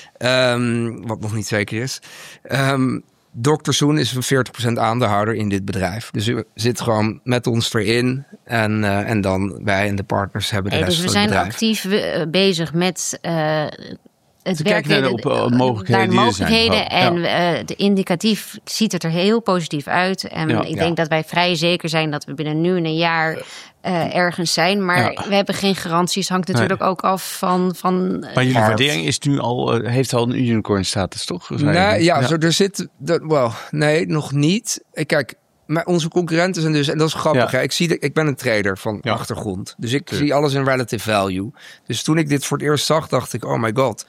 Um, wat nog niet zeker is. Um, dokter Soen is een veertig procent aandeelhouder in dit bedrijf. Dus u zit gewoon met ons erin. En, uh, en dan wij en de partners hebben de Hey, rest dus we van het zijn bedrijf. actief uh, bezig met uh, het Te werken kijken naar de op- uh, mogelijkheden naar die er zijn. mogelijkheden. En Ja. uh, de indicatief ziet het er heel positief uit. En Ja. ik Ja. denk dat wij vrij zeker zijn dat we binnen nu en een jaar uh, ergens zijn. Maar Ja. we hebben geen garanties. Hangt natuurlijk Nee. ook af van... van uh, Maar jullie Maar- waardering is nu al, uh, heeft al een unicorn status, toch? Zei je? Nee, ja, Zo, er zit... Dat, well, nee, nog niet. Ik Kijk, maar onze concurrenten zijn dus... En dat is grappig, Ja. hè, ik, zie de, ik ben een trader van Ja. achtergrond. Dus ik Tuurlijk. zie alles in relative value. Dus toen ik dit voor het eerst zag, dacht ik... Oh my god,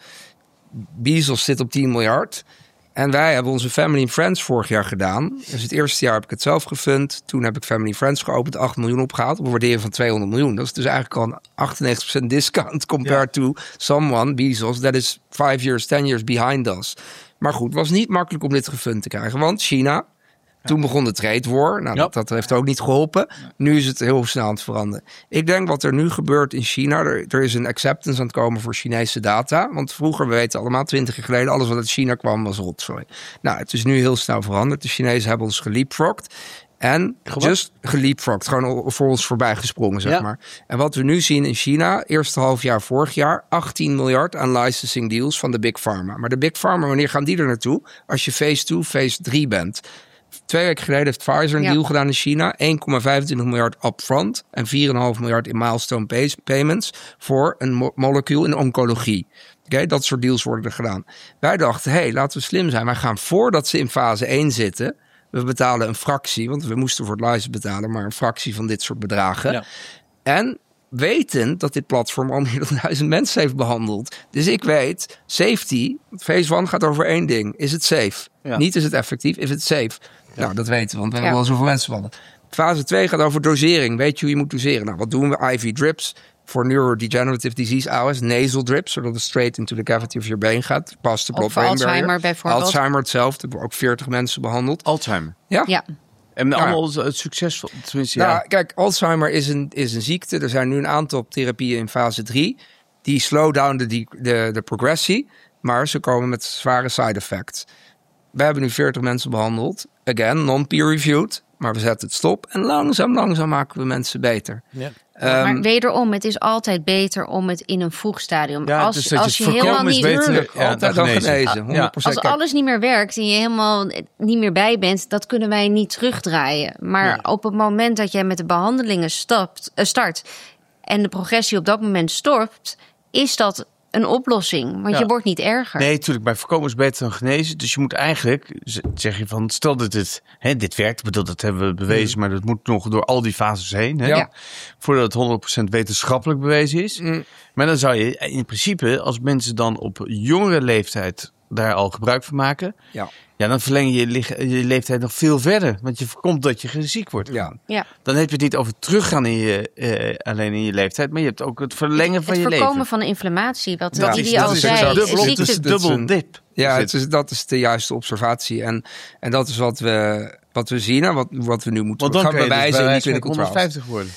Bezos zit op tien miljard... En wij hebben onze Family and Friends vorig jaar gedaan. Dus het eerste jaar heb ik het zelf gefund. Toen heb ik Family and Friends geopend, acht miljoen opgehaald. Op een waardering van tweehonderd miljoen. Dat is dus eigenlijk al een achtennegentig procent discount compared to someone, Bezos, that is five years, ten years behind us. Maar goed, het was niet makkelijk om dit gefund te krijgen. Want China, toen begon de trade war. Nou, Ja. dat, dat heeft ook niet geholpen. Nu is het heel snel aan het veranderen. Ik denk wat er nu gebeurt in China. Er, er is een acceptance aan het komen voor Chinese data. Want vroeger, we weten allemaal, twintig jaar geleden, alles wat uit China kwam was rotzooi. Nou, het is nu heel snel veranderd. De Chinezen hebben ons geleapfrogged. En Gewat? just geleapfrogged. Gewoon voor ons voorbij gesprongen, zeg Ja. maar. En wat we nu zien in China, eerste half jaar vorig jaar, achttien miljard aan licensing deals van de Big Pharma. Maar de Big Pharma, wanneer gaan die er naartoe? Als je phase two, phase three bent. Twee weken geleden heeft Pfizer een Ja. deal gedaan in China. één komma vijfentwintig miljard upfront. En vier komma vijf miljard in milestone pay- payments. Voor een mo- molecuul in oncologie. Oké, dat soort deals worden er gedaan. Wij dachten, hé, hey, laten we slim zijn. Wij gaan voordat ze in fase één zitten. We betalen een fractie. Want we moesten voor het license betalen. Maar een fractie van dit soort bedragen. Ja. En weten dat dit platform al meer dan duizend mensen heeft behandeld. Dus ik weet, safety, phase one gaat over één ding. Is het safe? Ja. Niet is het effectief, is het safe? Nou, dat weten we, want we Ja. hebben wel zoveel mensen behandeld. Fase twee gaat over dosering. Weet je hoe je moet doseren? Nou, wat doen we? I V drips. voor neurodegenerative disease A L S, nasal drip, zodat het straight into the cavity of your been gaat. Past de Of voor Alzheimer bijvoorbeeld. Alzheimer hetzelfde, hebben we ook veertig mensen behandeld. Alzheimer. Ja? Ja. En Ja. allemaal het succesvol. Tenminste, Nou, ja. kijk, Alzheimer is een, is een ziekte. Er zijn nu een aantal therapieën in fase drie. Die slow down de, de, de progressie, maar ze komen met zware side effects. We hebben nu veertig mensen behandeld. Again, non-peer-reviewed. Maar we zetten het stop. En langzaam, langzaam maken we mensen beter. Ja. Maar Um, wederom, het is altijd beter om het in een vroeg stadium. Ja, als dus dat als je je het helemaal voorkomen is niet. beter. Tuurlijk, Ja, altijd dan dan genezen. genezen. honderd procent. Als Kijk, alles niet meer werkt en je helemaal niet meer bij bent, dat kunnen wij niet terugdraaien. Maar Nee. op het moment dat jij met de behandelingen stapt, uh, start en de progressie op dat moment stopt, is dat een oplossing. Want Ja. je wordt niet erger. Nee, natuurlijk. Bij voorkomen is beter dan genezen. Dus je moet eigenlijk, z- zeg je van, stel dat dit, hè, dit werkt. Ik bedoel, dat hebben we bewezen, maar dat moet nog door al die fases heen. Hè, Ja. Voordat het honderd procent wetenschappelijk bewezen is. Mm. Maar dan zou je in principe, als mensen dan op jongere leeftijd daar al gebruik van maken. Ja. Ja, dan verleng je je, lig- je leeftijd nog veel verder. Want je voorkomt dat je ziek wordt. Ja. Ja. Dan heb je het niet over teruggaan in je, eh, alleen in je leeftijd. Maar je hebt ook het verlengen van Het je voorkomen leven. van de inflammatie, wat Dat die is- die dat al is zei. exact dubbel, ziekte- het is dat is dubbel een- dip. Ja, Is het is, dat is de juiste observatie. En, en dat is wat we, wat we zien en wat, wat we nu moeten Want dan gaan kan je dus bewijzen bij in wijze die van clinical trials. honderdvijftig worden.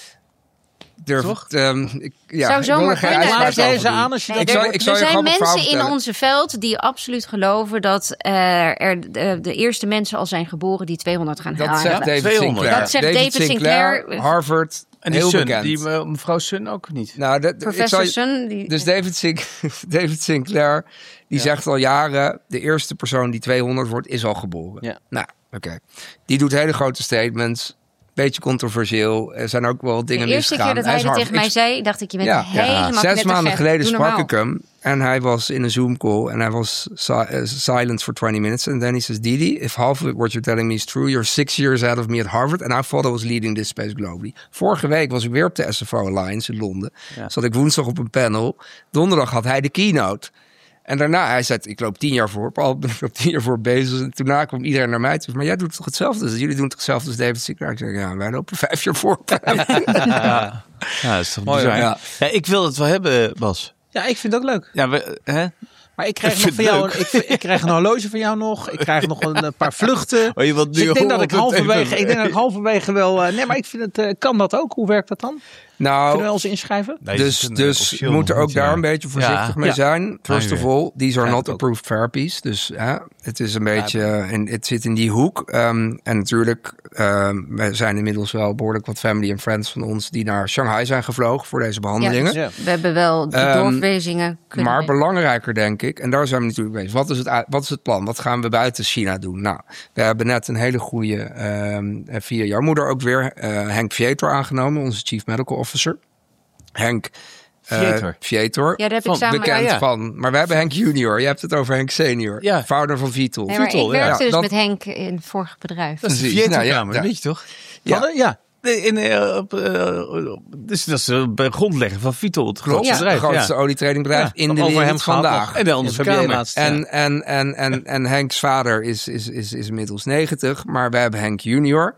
Durf, Toch? ehm, ik, ja, Zou ik wil zomaar er geen kunnen. uitspraak Er Sluit jij over ze doen. aan als je Nee, dat Ik er, zou- ik zou er je een zijn grappig verhaal mensen in vertellen. onze veld die absoluut geloven dat eh, er de, de eerste mensen al zijn geboren die tweehonderd gaan Dat halen. zegt David tweehonderd. Sinclair. Dat zegt David Sinclair. Harvard, En die heel Sun, bekend. die eh, mevrouw Sun ook niet. Nou, dat, ik Professor zou- Sun. Die, Dus David, Sink, David Sinclair, die zegt al jaren, de eerste persoon die tweehonderd wordt, is al geboren. Ja. Nou, oké. Die doet hele grote statements. Beetje controversieel. Er zijn ook wel dingen de eerste misgegaan. keer dat hij is dat Harvard. tegen mij Ik- zei, dacht ik, je bent Ja. helemaal Zes knettergek. maanden geleden Doe sprak normaal. ik hem. En hij was in een Zoom call. En hij was si- uh, silent for twenty minutes. And then he says, Didi, if half of it what you're telling me is true, you're six years ahead of me at Harvard. And I thought I was leading this space globally. Vorige week was ik weer op de S F O Alliance in Londen. Ja. Zat ik woensdag op een panel. Donderdag had hij de keynote. En daarna, hij zei, ik loop tien jaar voor. Paul, ben ik loop tien jaar voor bezig. En toen kwam iedereen naar mij toe. Maar jij doet toch hetzelfde? Dus jullie doen toch hetzelfde als David Sinclair? Ik zeg, ja, wij lopen vijf jaar voor. Ja, ja dat is toch Mooi, bizar. hoor. Ja. Ja, ik wil het wel hebben, Bas. Ja, ik vind het ook leuk. Ja, we, hè? Maar ik krijg Ik nog vind van jou, het ik, ik krijg een horloge van jou nog. Ik krijg nog een, een paar vluchten. Oh, je wilt Dus nu ik denk dat ik honderd halverwege, even- ik denk dat ik halverwege wel. eh, nee, maar ik vind het. eh, kan dat ook? Hoe werkt dat dan? Kunnen we Nou, ons inschrijven? Nee, ze dus, kunnen dus officieel we moeten nog ook niet, daar ja. een beetje voorzichtig Ja. mee Ja. zijn. First Ja, of ja. all, these are Ja, not ik ook. approved therapies. Dus hè, het is een beetje, en het zit in die hoek. Ehm, en natuurlijk, um, we zijn inmiddels wel behoorlijk wat family en friends van ons die naar Shanghai zijn gevlogen voor deze behandelingen. Ja. We hebben wel de Ehm, doorverwijzingen kunnen Maar nemen. belangrijker denk ik, en daar zijn we natuurlijk bezig. Wat is, het, uit- wat is het plan? Wat gaan we buiten China doen? Nou, we hebben net een hele goede, ehm, via jouw moeder ook weer, eh, Henk Vietor aangenomen, onze Chief Medical Officer. Henk eh, Vietor. Vietor. Ja, daar heb ik Van samen... Bekend Ah, ja. van, maar we hebben Henk Junior. Je hebt het over Henk Senior. Ja. Founder van Vital. Nee, maar Vital, ik ja. werkte Ja, dus dat- met Henk in het vorige bedrijf. Dat is de Precies. Nou, ja, Vietorkamer, ja. dat weet je toch? Ja. Ja. ja. Nee, In, eh, op, eh, dus dat is de grondlegger van Vital, het Klopt, grootste het bedrijf. grootste ja. olietradingbedrijf Ja, in de over hem wereld gehad vandaag. nog. En dan onze Dat heb jij kamer. laatst, En, ja. en, en, en, en Henks vader is, is, is, is inmiddels negentig, maar we hebben Henk Junior.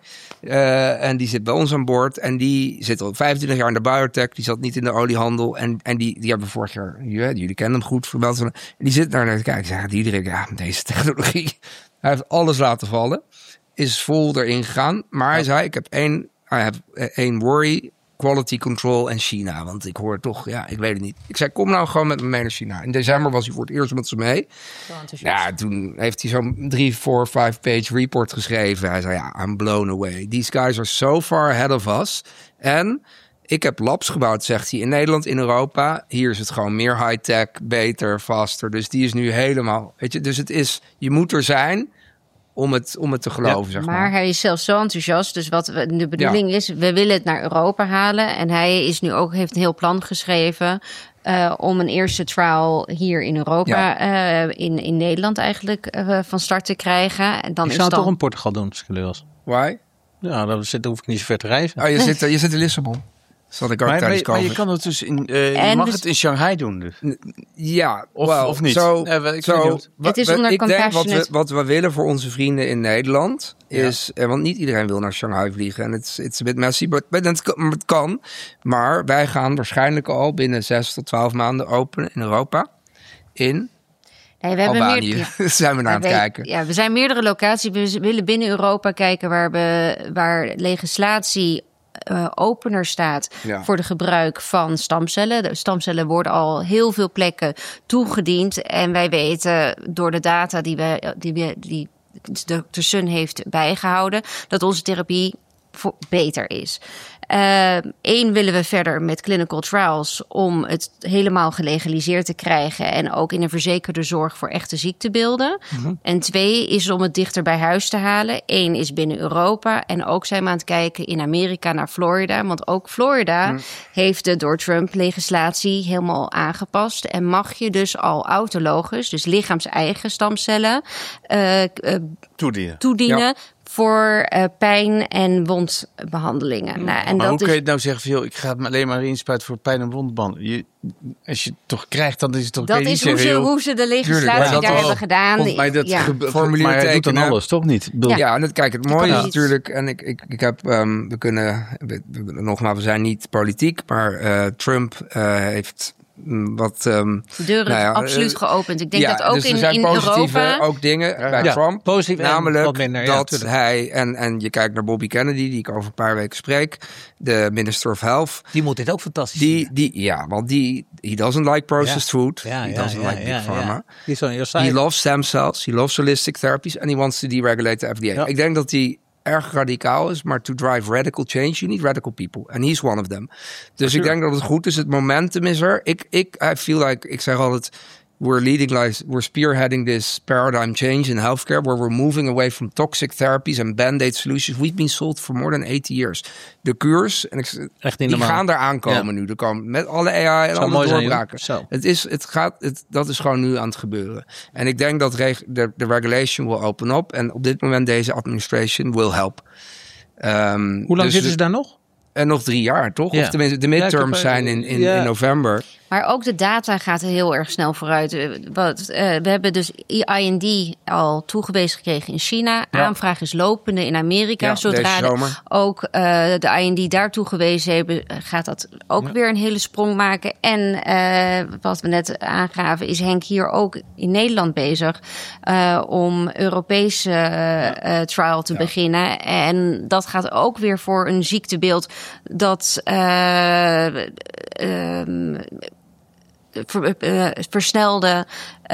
Uh, en die zit bij ons aan boord. En die zit al vijfentwintig jaar in de biotech. Die zat niet in de oliehandel. En, en die, die hebben we vorig jaar, ja, jullie kennen hem goed, verbeld. En die zit daar naar te kijken. Zeggen Diederik, ja, deze technologie. Hij heeft alles laten vallen. Is vol erin gegaan. Maar hij zei, ik heb één, I have één worry. Quality control en China. Want ik hoor toch, ja, ik weet het niet. Ik zei, kom nou gewoon met me mee naar China. In december was hij voor het eerst met ze mee. Zo enthousiast. Ja, toen heeft hij zo'n drie, four, five page report geschreven. Hij zei, ja, I'm blown away. These guys are so far ahead of us. En ik heb labs gebouwd, zegt hij, in Nederland, in Europa. Hier is het gewoon meer high-tech, beter, faster. Dus die is nu helemaal, weet je. Dus het is, je moet er zijn om het, om het te geloven, Ja, zeg maar. Maar hij is zelfs zo enthousiast. Dus wat we, de bedoeling is, we willen het naar Europa halen. En hij is nu ook, heeft een heel plan geschreven uh, om een eerste trial hier in Europa, ja. uh, in, in Nederland eigenlijk, uh, van start te krijgen. En dan Ik is zou het dan... toch in Portugal doen, als ik jullie was. Why? Ja, dan zit, hoef ik niet zo ver te reizen. Oh, je zit, je zit in Lissabon. Zat ik ook maar, tijdens maar, maar COVID. je kan het dus in, uh, je mag dus, het in Shanghai doen dus. Ja, of, well, of niet. Zo, nee, ik zo, het is wat, onder ik denk wat we, compassionate. wat we willen voor onze vrienden in Nederland is... Ja. Eh, want niet iedereen wil naar Shanghai vliegen. En het is een bit messy, but, but het, kan, het kan. Maar wij gaan waarschijnlijk al binnen zes tot twaalf maanden openen in Europa. In Nee, we hebben Albanië. meer, ja. zijn we naar aan het we, kijken. Ja, we zijn meerdere locaties. We willen binnen Europa kijken waar, we, waar legislatie uh, opener staat Ja. voor de gebruik van stamcellen. De stamcellen worden al heel veel plekken toegediend. En wij weten door de data die, we, die, we, die dokter Sun heeft bijgehouden, dat onze therapie voor beter is. Eén uh, willen we verder met clinical trials om het helemaal gelegaliseerd te krijgen en ook in een verzekerde zorg voor echte ziektebeelden. Mm-hmm. En twee is om het dichter bij huis te halen. Eén is binnen Europa en ook zijn we aan het kijken in Amerika naar Florida. Want ook Florida mm. heeft de door Trump legislatie helemaal aangepast en mag je dus al autologus, dus lichaams-eigen stamcellen, uh, uh, toedienen. toedienen Ja. voor uh, pijn- en wondbehandelingen. Mm. Nou, en maar dat hoe is... kun je het nou zeggen van, joh, ik ga het alleen maar inspuiten voor pijn- en wondbehandeling? Als je het toch krijgt, dan is het toch... Dat is hoe zeggen, ze, joh, hoe ze de legislatie tuurlijk, daar dat hebben gedaan. Volgens mij dat ja. ge- Formulier maar hij doet dan tekenen. alles, toch niet? Ja, ja. en het, kijk, het mooie kan is niet. natuurlijk, en ik, ik, ik heb, um, we kunnen, we, we, nogmaals, we zijn niet politiek, maar uh, Trump uh, heeft wat... Um, de deuren nou ja, absoluut uh, geopend. Ik denk ja, dat ook dus in, er zijn in positieve Europa... ook dingen bij ja, Trump. Positief en namelijk wat minder, ja, dat tuurlijk. hij, en, en je kijkt naar Bobby Kennedy, die ik over een paar weken spreek, de Minister of Health. Die moet dit ook fantastisch Die, vinden. die, ja, want die, he doesn't like processed Ja. food. Ja, he ja, doesn't ja, like ja, big pharma. ja. Die is on your side. He loves stem cells, he loves holistic therapies and he wants to deregulate the F D A. Ja. Ik denk dat hij erg radicaal is, maar to drive radical change, you need radical people. And he's one of them. Dus ik denk dat het goed is. Het momentum is er. Ik, ik, I feel like, ik zeg altijd, we're leading, like, we're spearheading this paradigm change in healthcare, where we're moving away from toxic therapies and band-aid solutions. We've been sold for more than eighty years. De kuurs, en ik, Echt die normaal. gaan daar aankomen Ja. nu. Er komen met alle A I en Zou alle mooi zijn, doorbraken. joh. Zo. Het is, het gaat, het, dat is gewoon nu aan het gebeuren. En ik denk dat reg, de, de regulation will open up. En op dit moment deze administration will help. Um, Hoe lang dus zitten ze daar nog? En nog drie jaar, toch? Ja. Of tenminste, de midterms Ja, ik heb, zijn in, in, ja. in november. Maar ook de data gaat heel erg snel vooruit. Uh, Wat, uh, we hebben dus I N D al toegewezen gekregen in China. Ja. Aanvraag is lopende in Amerika. Ja, Zodra deze de, zomer. ook uh, de I N D daar toegewezen hebben, gaat dat ook Ja. weer een hele sprong maken. En uh, wat we net aangaven, is Henk hier ook in Nederland bezig uh, om Europese uh, uh, trial te Ja. beginnen. En dat gaat ook weer voor een ziektebeeld dat uh, um, ver, uh, versnelde,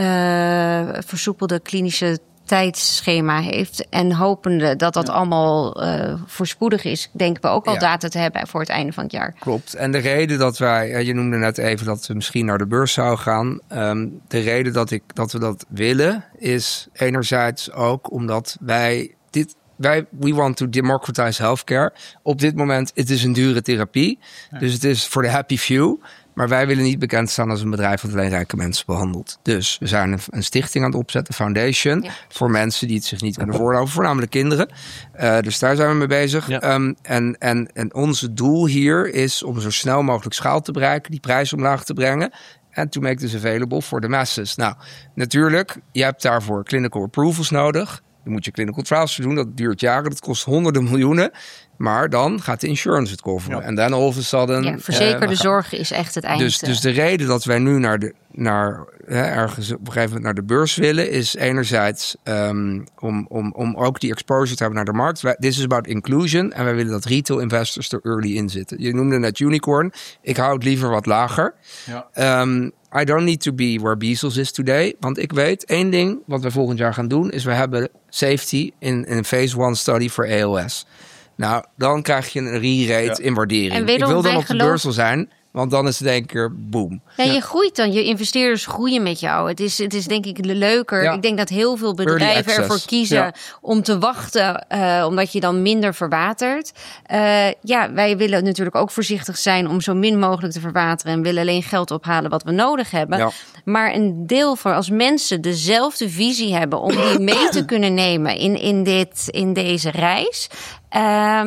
uh, versoepelde klinische tijdschema heeft. En hopende dat dat ja. allemaal uh, voorspoedig is, denken we ook al ja. data te hebben voor het einde van het jaar. Klopt. En de reden dat wij, je noemde net even dat we misschien naar de beurs zouden gaan. Um, de reden dat, ik, dat we dat willen is enerzijds ook omdat wij dit... Wij, we want to democratize healthcare. Op dit moment, het is een dure therapie. Ja. Dus het is voor de happy few. Maar wij willen niet bekend staan als een bedrijf dat alleen rijke mensen behandelt. Dus we zijn een, een stichting aan het opzetten, foundation. Ja. Voor mensen die het zich niet kunnen voorhouden, voornamelijk kinderen. Uh, dus daar zijn we mee bezig. Ja. Um, en, en, en ons doel hier is om zo snel mogelijk schaal te bereiken, die prijs omlaag te brengen. En to make this available for the masses. Nou, natuurlijk, je hebt daarvoor clinical approvals nodig. Dan moet je clinical trials doen, dat duurt jaren, dat kost honderden miljoenen. Maar dan gaat de insurance het coveren. En dan all of a sudden... Ja, verzekerde uh, zorg is echt het eind. Dus, dus de reden dat wij nu naar de, naar, hè, ergens op een gegeven moment naar de beurs willen... is enerzijds um, om, om, om ook die exposure te hebben naar de markt. This is about inclusion. En wij willen dat retail investors er early in zitten. Je noemde net unicorn. Ik hou het liever wat lager. Ja. Um, I don't need to be where Bezos is today. Want ik weet, één ding wat we volgend jaar gaan doen... is we hebben safety in een phase one study voor A L S. Nou, dan krijg je een re-rate ja. in waardering. Ik wil dan op de geloof... beurs zijn... Want dan is het denk ik boom. Ja, je groeit dan. Je investeerders groeien met jou. Het is, het is denk ik leuker. Ja. Ik denk dat heel veel bedrijven ervoor kiezen ja. om te wachten. Uh, omdat je dan minder verwatert. Uh, ja, wij willen natuurlijk ook voorzichtig zijn om zo min mogelijk te verwateren. En willen alleen geld ophalen wat we nodig hebben. Ja. Maar een deel van als mensen dezelfde visie hebben om die mee te kunnen nemen in, in, dit, in deze reis. Um,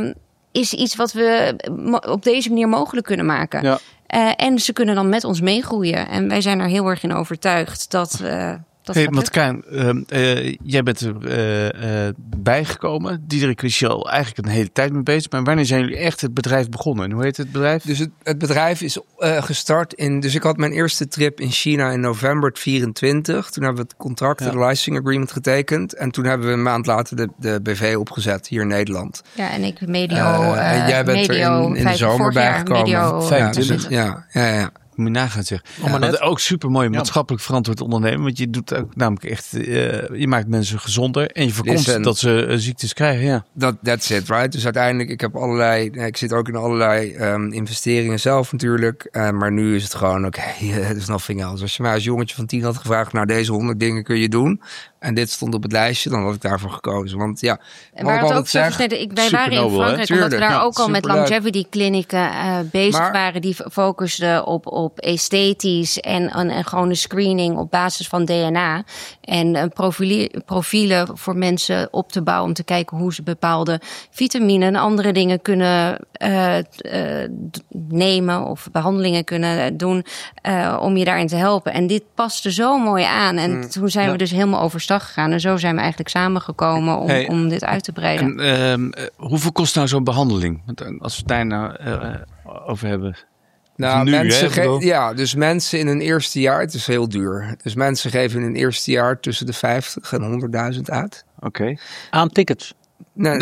is iets wat we op deze manier mogelijk kunnen maken. Ja. Uh, en ze kunnen dan met ons meegroeien. En wij zijn er heel erg in overtuigd dat... Uh, dat hey, Martijn, uh, uh, jij bent er uh, uh, bijgekomen. Diederik is je al eigenlijk een hele tijd mee bezig. Maar wanneer zijn jullie echt het bedrijf begonnen? En hoe heet het bedrijf? Dus het, het bedrijf is uh, gestart in... Dus ik had mijn eerste trip in China in november vierentwintig. Toen hebben we het contract, ja. de licensing agreement getekend. En toen hebben we een maand later de, de B V opgezet hier in Nederland. Ja, en ik medio... Uh, en jij bent medio, er in, in de zomer bijgekomen. Medio, vijfentwintig. Ja, ja, ja. ja. Moet je nagaan zeggen. Ja, dat is ook super mooi maatschappelijk verantwoord ondernemen. Want je doet ook namelijk echt, uh, je maakt mensen gezonder en je voorkomt Listen, dat ze uh, ziektes krijgen. Ja. Dat that's it, right? Dus uiteindelijk, ik heb allerlei, ik zit ook in allerlei um, investeringen zelf natuurlijk. Uh, maar nu is het gewoon, oké, okay, er is nothing else. Als je mij als jongetje van tien had gevraagd, nou deze honderd dingen kun je doen. En dit stond op het lijstje, dan had ik daarvoor gekozen. Want ja, en waar het ook zo versneden, ik, wij waren in Frankrijk, he? omdat we daar ja, ook al met longevity klinieken uh, bezig maar, waren. Die focusten op, op esthetisch en een, een gewone screening op basis van D N A. En uh, profielen, profielen voor mensen op te bouwen om te kijken hoe ze bepaalde vitamine en andere dingen kunnen uh, uh, nemen of behandelingen kunnen doen uh, om je daarin te helpen. En dit paste zo mooi aan. En mm, toen zijn ja. we dus helemaal overstag gegaan. En zo zijn we eigenlijk samengekomen om, hey, om dit uit te breiden. En, uh, hoeveel kost nou zo'n behandeling? Want als we het daar nou uh, over hebben... Nou, nu, mensen hè, ge- ja, dus mensen in hun eerste jaar, het is heel duur. Dus mensen geven in hun eerste jaar tussen de vijftig en honderdduizend uit. Oké. Okay. Aan tickets. Nee.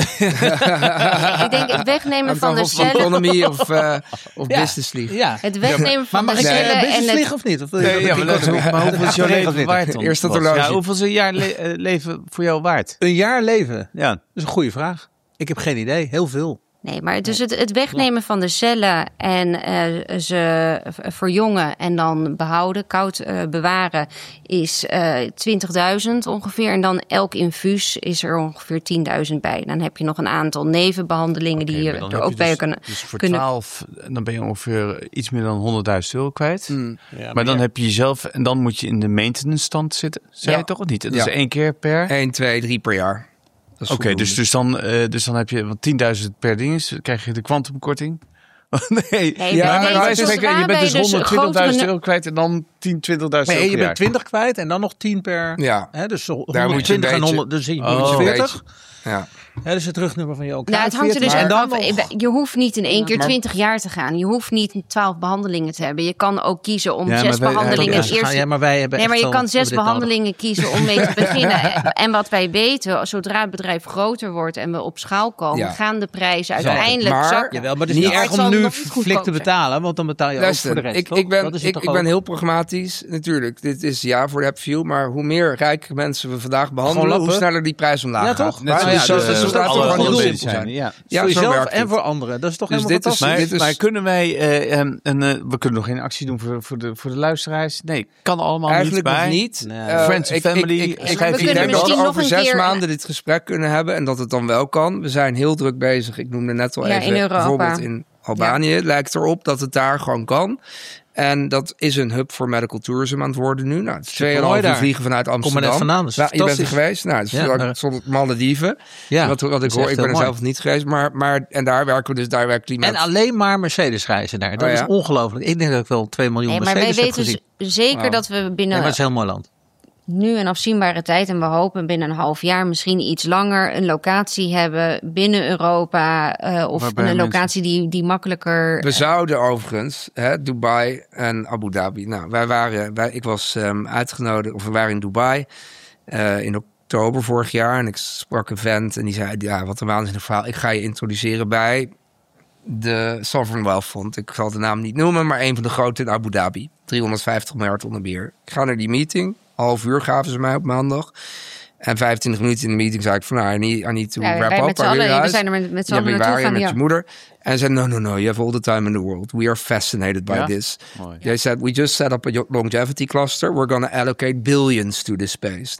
Ik denk het wegnemen van de cellen. Economy of, uh, of ja. business league. Ja. Het wegnemen van maar de mag cellen. Maar mag ik business league of niet? Of nee, ja, maar, maar, maar hoeveel is jouw leven waard dan? Eerst dat horloge. Ja, hoeveel is een jaar le- leven voor jou waard? Een jaar leven? Ja. Dat is een goede vraag. Ik heb geen idee. Heel veel. Nee, maar dus het, het wegnemen van de cellen en uh, ze verjongen en dan behouden, koud uh, bewaren, is uh, twintigduizend ongeveer. En dan elk infuus is er ongeveer tienduizend bij. Dan heb je nog een aantal nevenbehandelingen okay, die je er ook bij dus, kunnen. Dus voor kunnen... twaalf, dan ben je ongeveer iets meer dan honderdduizend euro kwijt. Mm. Ja, maar, maar dan ja. heb je jezelf, en dan moet je in de maintenance stand zitten. Zei ja. je toch of niet? Dat ja. is één keer per? Eén, twee, drie per jaar. Oké, okay, dus, dus, dan, uh, dus dan heb je want tienduizend per ding, is, krijg je de kwantumkorting. nee, nee, ja, nee, maar, dus je bent dus honderdtwintigduizend euro kwijt en dan tien, twintigduizend nee, euro per je bent twintig kwijt en dan nog tien per... Ja. Hè, dus honderdtwintig en honderd, dus honderdveertig. Ja. Ja, dus het rugnummer van je ook. Nou, het hangt er dus en dan af. Je hoeft niet in één keer twintig jaar te gaan. Je hoeft niet twaalf behandelingen te hebben. Je kan ook kiezen om ja, zes wij, behandelingen eerst. eerst. Ja, maar wij hebben nee, maar je kan zes behandelingen nodig. kiezen om mee te beginnen. En wat wij weten, zodra het bedrijf groter wordt en we op schaal komen, ja. gaan de prijzen uiteindelijk maar, zakken. Jawel, maar het is niet erg om nu flink te betalen, want dan betaal je Luister, ook voor de rest. Ik, ik ben, ik, ik ben heel pragmatisch. Natuurlijk, dit is ja voor de HabFuel, maar hoe meer rijke mensen we vandaag behandelen, hoe sneller die prijs omlaag ja, gaat. Toch? Net dus zo, dus dat laat toch gewoon heel simpel zijn. Ja. Ja, voor jezelf en voor anderen. Dat is toch dus helemaal dit is, maar, dit is... maar kunnen wij uh, um, een, uh, we kunnen nog geen actie doen voor, voor, de, voor de luisteraars? Nee, kan allemaal eigenlijk niet bij. nog niet. Nee. Uh, Friends and Family. Ik, ik, ik, ik, ik denk dat we over zes keer... maanden dit gesprek kunnen hebben en dat het dan wel kan. We zijn heel druk bezig. Ik noemde net al ja, even in bijvoorbeeld in Albanië. Ja. Lijkt erop dat het daar gewoon kan. En dat is een hub voor medical tourism aan het worden nu. Nou, het is tweeënhalf uur vliegen vanuit Amsterdam. Kom maar net vandaan, dus ja, je bent er geweest. Nou, het is ja, zonder Malediven. Ja, wat, wat ik hoor, ik ben er mooi. zelf niet geweest. Maar, maar, en daar werken we dus directly met. En alleen maar Mercedes reizen daar. Dat oh, ja? is ongelooflijk. Ik denk dat ik wel twee miljoen nee, Mercedes heb gezien. Maar wij weten zeker wow. dat we binnen... Ja, maar het is een heel mooi land. Nu een afzienbare tijd en we hopen binnen een half jaar, misschien iets langer, een locatie hebben binnen Europa uh, of een locatie die, die makkelijker... We zouden overigens, hè, Dubai en Abu Dhabi. Nou, wij waren, wij, ik was um, uitgenodigd, of we waren in Dubai uh, in oktober vorig jaar en ik sprak een vent en die zei, ja, wat een waanzinnig verhaal. Ik ga je introduceren bij de Sovereign Wealth Fund. Ik zal de naam niet noemen, maar een van de grote in Abu Dhabi. driehonderdvijftig miljard onder beheer. Ik ga naar die meeting. Half uur gaven ze mij op maandag. En vijfentwintig minuten in de meeting zei ik van, nou, I need, I need to ja, wrap up. Allen, we zijn er met, met z'n allen naartoe gaan. Met ja. je moeder. En ze zei, no, no, no, you have all the time in the world. We are fascinated by ja? this. Mooi. They said, we just set up a longevity cluster. We're going to allocate billions to this space. Nou,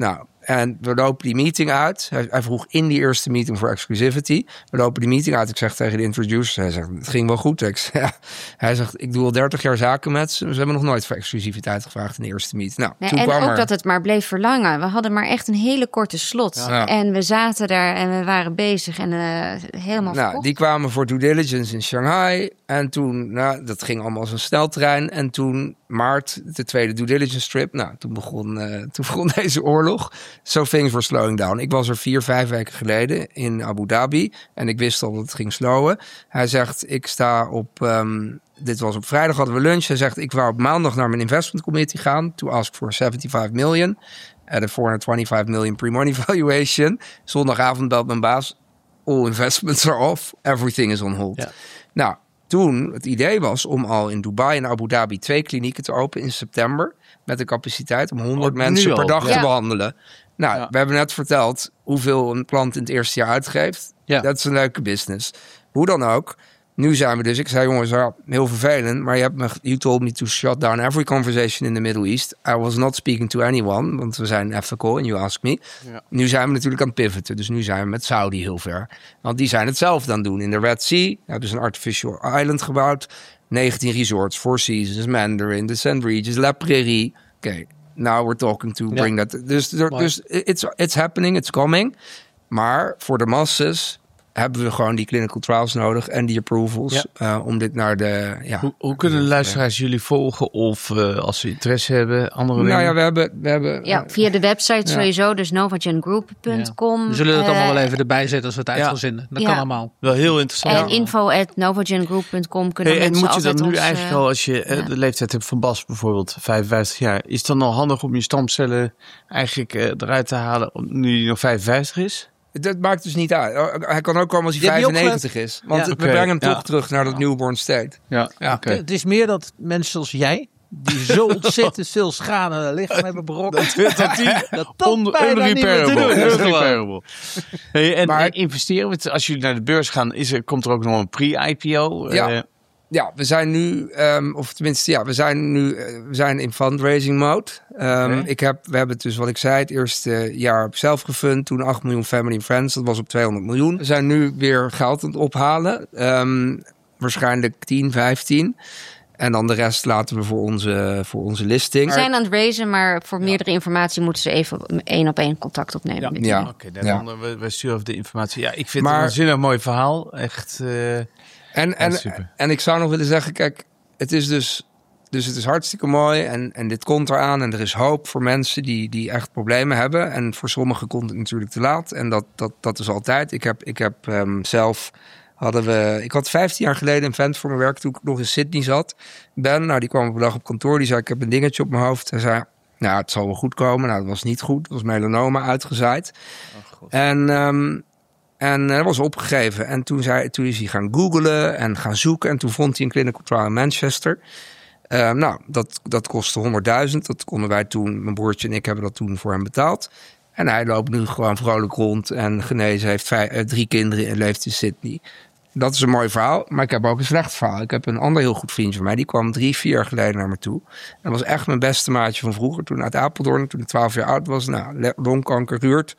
En we lopen die meeting uit. Hij, hij vroeg in die eerste meeting voor exclusivity. We lopen die meeting uit. Ik zeg tegen de introducer, hij zegt, het ging wel goed. Ik zeg, ja. Hij zegt, ik doe al dertig jaar zaken met ze. Ze hebben nog nooit voor exclusiviteit gevraagd in de eerste meeting. Nou, nee, toen en kwam ook er... dat het maar bleef verlangen. We hadden maar echt een hele korte slot. Ja. En we zaten daar en we waren bezig en uh, helemaal Nou, verkocht. die kwamen voor due diligence in Shanghai. En toen, nou, dat ging allemaal als een sneltrein. En toen maart, de tweede due diligence trip. Nou, toen begon, uh, toen begon deze oorlog. So things were slowing down. Ik was er vier, vijf weken geleden in Abu Dhabi. En ik wist al dat het ging slowen. Hij zegt, ik sta op... Um, dit was op vrijdag, hadden we lunch. Hij zegt, ik wou op maandag naar mijn investment committee gaan. To ask for seventy-five million. At a four hundred twenty-five million pre-money valuation. Zondagavond belt mijn baas. All investments are off. Everything is on hold. Ja. Nou, toen het idee was om al in Dubai en Abu Dhabi twee klinieken te openen in september. Met de capaciteit om honderd oh, mensen per dag ja. te behandelen. Nou, ja. we hebben net verteld hoeveel een klant in het eerste jaar uitgeeft. Ja. Dat is een leuke business. Hoe dan ook. Nu zijn we dus, ik zei jongens, ja, heel vervelend, maar je hebt me, you told me to shut down every conversation in the Middle East. I was not speaking to anyone, want we zijn ethical and you ask me. Ja. Nu zijn we natuurlijk aan het pivoten, dus nu zijn we met Saudi heel ver. Want die zijn hetzelfde aan het doen. In de Red Sea hebben ze een artificial island gebouwd, negentien resorts, Four Seasons, Mandarin, the Sand Regis, La Prairie. Oké, okay, now we're talking to bring ja. that. Dus, dus it's, it's happening, it's coming. Maar voor de masses hebben we gewoon die clinical trials nodig en die approvals ja. uh, om dit naar de... Ja, hoe, hoe kunnen de luisteraars jullie volgen of uh, als ze interesse hebben, andere Nou ja, we hebben... We hebben ja, via de website ja. sowieso, dus novagengroup punt com. Ja. We zullen het uh, allemaal wel even erbij zetten als we het uit gaan zinnen. Dat ja. kan allemaal. Wel heel interessant. En info at novagengroup punt com kunnen hey, mensen En moet je dan nu ons, eigenlijk al, als je uh, de leeftijd hebt van Bas bijvoorbeeld, vijfenvijftig jaar, is het dan al handig om je stamcellen eigenlijk uh, eruit te halen nu hij nog vijfenvijftig is? Dat maakt dus niet uit. Hij kan ook komen als hij vijfennegentig is. Want ja, okay. we brengen hem toch ja. terug naar dat newborn state. Ja, ja. Okay. Het is meer dat mensen zoals jij, die zo ontzettend veel schade lichaam hebben berokkend, dat, dat die dat dat bijna niet meer te doen. Unrepairable. Hey, en, maar, en investeren, als jullie naar de beurs gaan, is er, komt er ook nog een pre-I P O? Ja. Uh, Ja, we zijn nu, um, of tenminste, ja, we zijn nu, uh, we zijn in fundraising mode. Um, okay. Ik heb, we hebben dus, wat ik zei, het eerste jaar op zelf gefund, toen acht miljoen family and friends, dat was op tweehonderd miljoen. We zijn nu weer geld aan het ophalen, um, waarschijnlijk tien, vijftien. En dan de rest laten we voor onze, voor onze listing. We zijn aan het raisen, maar voor meerdere ja. informatie moeten ze even één op één contact opnemen. Ja, ja. oké. Okay, ja. we, we sturen even de informatie. Ja, ik vind maar, het een zinnig mooi verhaal. Echt. Uh, en, en, en ik zou nog willen zeggen, kijk, het is dus, dus het is hartstikke mooi en, en dit komt eraan en er is hoop voor mensen die, die echt problemen hebben. En voor sommigen komt het natuurlijk te laat en dat, dat, dat is altijd. Ik heb, ik heb um, zelf... Hadden we, ik had vijftien jaar geleden een vent voor mijn werk toen ik nog in Sydney zat. Ben, nou die kwam op een dag op kantoor. Die zei, ik heb een dingetje op mijn hoofd. Hij zei, nou het zal wel goed komen. Nou dat was niet goed. Het was melanoma uitgezaaid. Oh, en, um, en dat was opgegeven. En toen, zei, toen is hij gaan googlen en gaan zoeken. En toen vond hij een clinical trial in Manchester. Uh, nou, dat, dat kostte honderdduizend. Dat konden wij toen, mijn broertje en ik hebben dat toen voor hem betaald. En hij loopt nu gewoon vrolijk rond en genezen. Heeft vijf, uh, drie kinderen en leeft in Sydney. Dat is een mooi verhaal, maar ik heb ook een slecht verhaal. Ik heb een ander heel goed vriendje van mij, die kwam drie, vier jaar geleden naar me toe. Dat was echt mijn beste maatje van vroeger, toen uit Apeldoorn, toen ik twaalf jaar oud was. Nou, longkanker, Ruurt.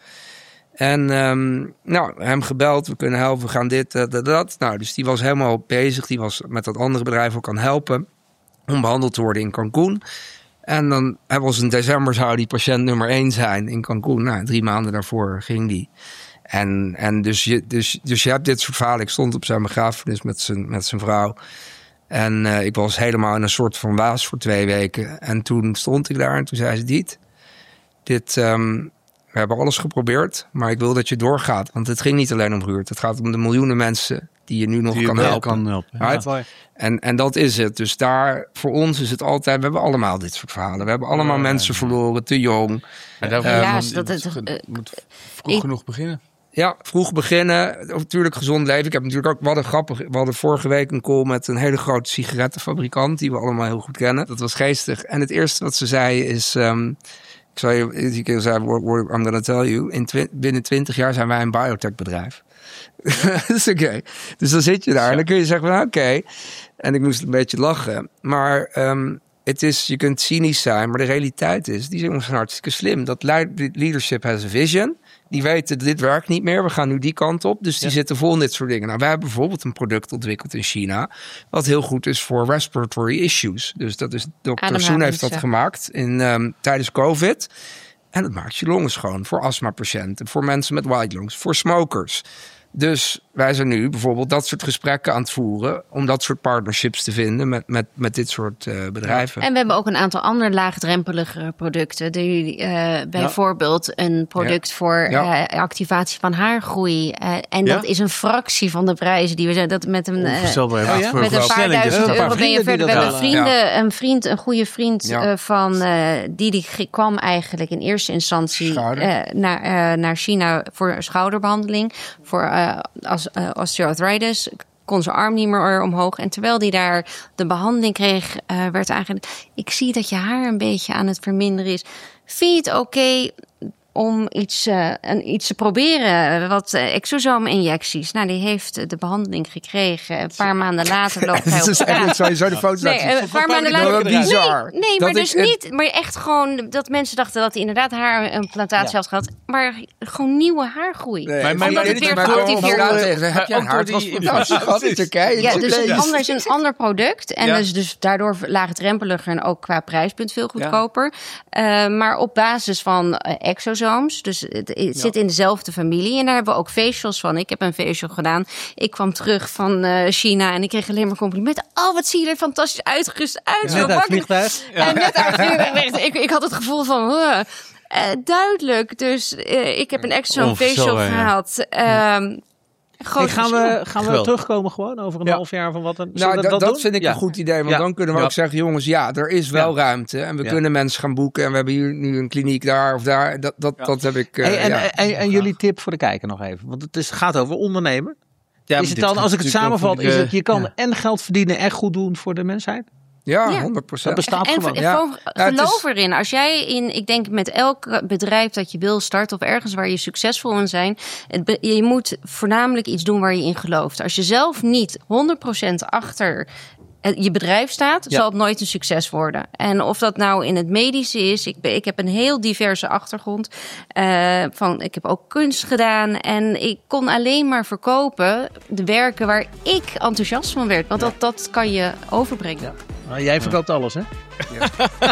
En um, nou, hem gebeld, we kunnen helpen, we gaan dit, dat, dat, dat. Nou, dus die was helemaal bezig, die was met dat andere bedrijf ook aan helpen om behandeld te worden in Cancun. En dan, hij was in december, zou die patiënt nummer één zijn in Cancun. Nou, drie maanden daarvoor ging die. En, en dus, je, dus, dus je hebt dit soort verhalen. Ik stond op zijn begrafenis met zijn, met zijn vrouw. En uh, ik was helemaal in een soort van waas voor twee weken. En toen stond ik daar en toen zei ze, Diet, dit, um, we hebben alles geprobeerd, maar ik wil dat je doorgaat. Want het ging niet alleen om Ruurt. Het gaat om de miljoenen mensen die je nu nog die kan, helpen. kan helpen. Right? Ja. En, en dat is het. Dus daar, voor ons is het altijd, we hebben allemaal dit soort verhalen. We hebben allemaal ja, mensen ja. verloren, te jong. Ja, daarvoor uh, ja, moet, dat het, uh, moet vroeg ik, genoeg beginnen. Ja, vroeg beginnen. Natuurlijk gezond leven. Ik heb natuurlijk ook, we hadden grappig, we hadden vorige week een call met een hele grote sigarettenfabrikant, die we allemaal heel goed kennen. Dat was geestig. En het eerste wat ze zei is, um, ik zal je, ik zei, I'm gonna tell you, in twi- binnen twintig jaar zijn wij een biotechbedrijf. Dat is oké. Okay. Dus dan zit je daar en dan kun je zeggen, nou, oké. Okay. En ik moest een beetje lachen. Maar um, het is, je kunt cynisch zijn, maar de realiteit is, die jongens zijn hartstikke slim. Dat leadership has a vision. Die weten, dit werkt niet meer, we gaan nu die kant op. Dus die ja. zitten vol in dit soort dingen. Nou, wij hebben bijvoorbeeld een product ontwikkeld in China, wat heel goed is voor respiratory issues. Dus dat is, dokter Soen heeft dat gemaakt in, um, tijdens COVID. En dat maakt je longen schoon voor astmapatiënten, voor mensen met white lungs, voor smokers. Dus wij zijn nu bijvoorbeeld dat soort gesprekken aan het voeren om dat soort partnerships te vinden met, met, met dit soort uh, bedrijven. En we hebben ook een aantal andere laagdrempelige producten. Die, uh, bijvoorbeeld ja. een product ja. voor ja. uh, activatie van haargroei. Uh, en ja? dat is een fractie van de prijzen die we zijn. Dat met een, uh, oh, ja? met een paar duizend ja. euro ben je verder. We hebben vrienden, ja. een vriend, een goede vriend ja. uh, van uh, die, die kwam eigenlijk in eerste instantie uh, naar, uh, naar China voor schouderbehandeling. Voor uh, als uh, osteoarthritis, kon zijn arm niet meer omhoog. En terwijl hij daar de behandeling kreeg, uh, werd eigenlijk, ik zie dat je haar een beetje aan het verminderen is. Vind je het oké okay om iets, uh, een, iets te proberen? Wat uh, exosome-injecties. Nou, die heeft de behandeling gekregen. Een paar maanden later loopt hij op de straat. Zou je zo de foto's nee, laten zien? Een paar maanden later. Bizar. Nee, nee maar dus ik, niet. Maar echt gewoon dat mensen dachten dat hij inderdaad haarimplantatie ja. had gehad. Maar gewoon nieuwe haargroei. Nee, maar omdat het weer geactiveerd wordt. Heb je een haartransplantatie gehad in Turkije? Ja, dus een ander is een ander product. En ja. dus, dus daardoor laagdrempeliger en ook qua prijspunt veel goedkoper. Ja. Uh, maar op basis van uh, exosomes. Dus het, het ja. zit in dezelfde familie. En daar hebben we ook facials van. Ik heb een facial gedaan. Ik kwam terug van uh, China en ik kreeg alleen maar complimenten. Oh, wat zie je er fantastisch uitgerust uit. Ja. Net uit vliegtuig. Ja. En net uit vliegtuig. ik, ik had het gevoel van... Uh, uh, duidelijk. Dus uh, ik heb een extra facial gehad. Ja. Um, Hey, gaan we, gaan we terugkomen gewoon over een ja. half jaar van wat een, nou, dat, dat, dat, dat vind ik ja. een goed idee. Want ja. dan kunnen we ja. ook zeggen, jongens, ja, er is wel ja. ruimte. En we ja. kunnen mensen gaan boeken. En we hebben hier nu een kliniek daar of daar. Dat, dat, ja. dat heb ik... Uh, hey, en, ja. en, en, en jullie tip voor de kijker nog even. Want het is, gaat over ondernemen. Ja, is het dan, als ik het samenvat, is het je kan ja. en geld verdienen en goed doen voor de mensheid? Ja, ja, honderd procent. Dat bestaat en, gewoon. En, ja. en geloof ja, is... erin. Als jij in, ik denk met elk bedrijf dat je wil starten of ergens waar je succesvol in zijn, het, je moet voornamelijk iets doen waar je in gelooft. Als je zelf niet honderd procent achter je bedrijf staat, ja. zal het nooit een succes worden. En of dat nou in het medische is, ik, ik heb een heel diverse achtergrond. Uh, van, ik heb ook kunst gedaan en ik kon alleen maar verkopen de werken waar ik enthousiast van werd. Want ja. dat, dat kan je overbrengen. Ja. Nou, jij verkoopt ja. alles, hè? Ja.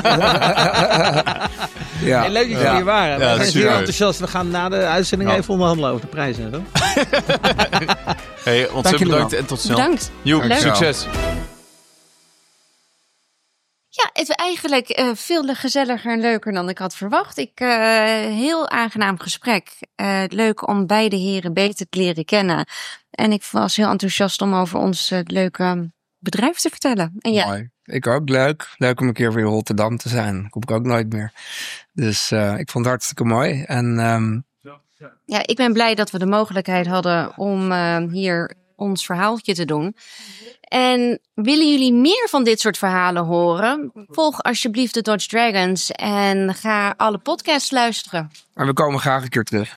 ja. Hey, leuk dat jullie ja. hier waren. Ja, we zijn heel enthousiast. We gaan na de uitzending ja. even onderhandelen over de prijzen. En zo. Hey, ontzettend bedankt en tot snel. Bedankt. Joep, succes. Ja, het is eigenlijk uh, veel gezelliger en leuker dan ik had verwacht. Ik uh, heel aangenaam gesprek. Uh, leuk om beide heren beter te leren kennen. En ik was heel enthousiast om over ons uh, leuke bedrijf te vertellen. En ja. Mooi. Ik ook leuk. Leuk om een keer weer in Rotterdam te zijn. Kom ik ook nooit meer. Dus uh, ik vond het hartstikke mooi. En um... ja, ik ben blij dat we de mogelijkheid hadden om uh, hier ons verhaaltje te doen. En willen jullie meer van dit soort verhalen horen? Volg alsjeblieft de Dodge Dragons en ga alle podcasts luisteren. En we komen graag een keer terug.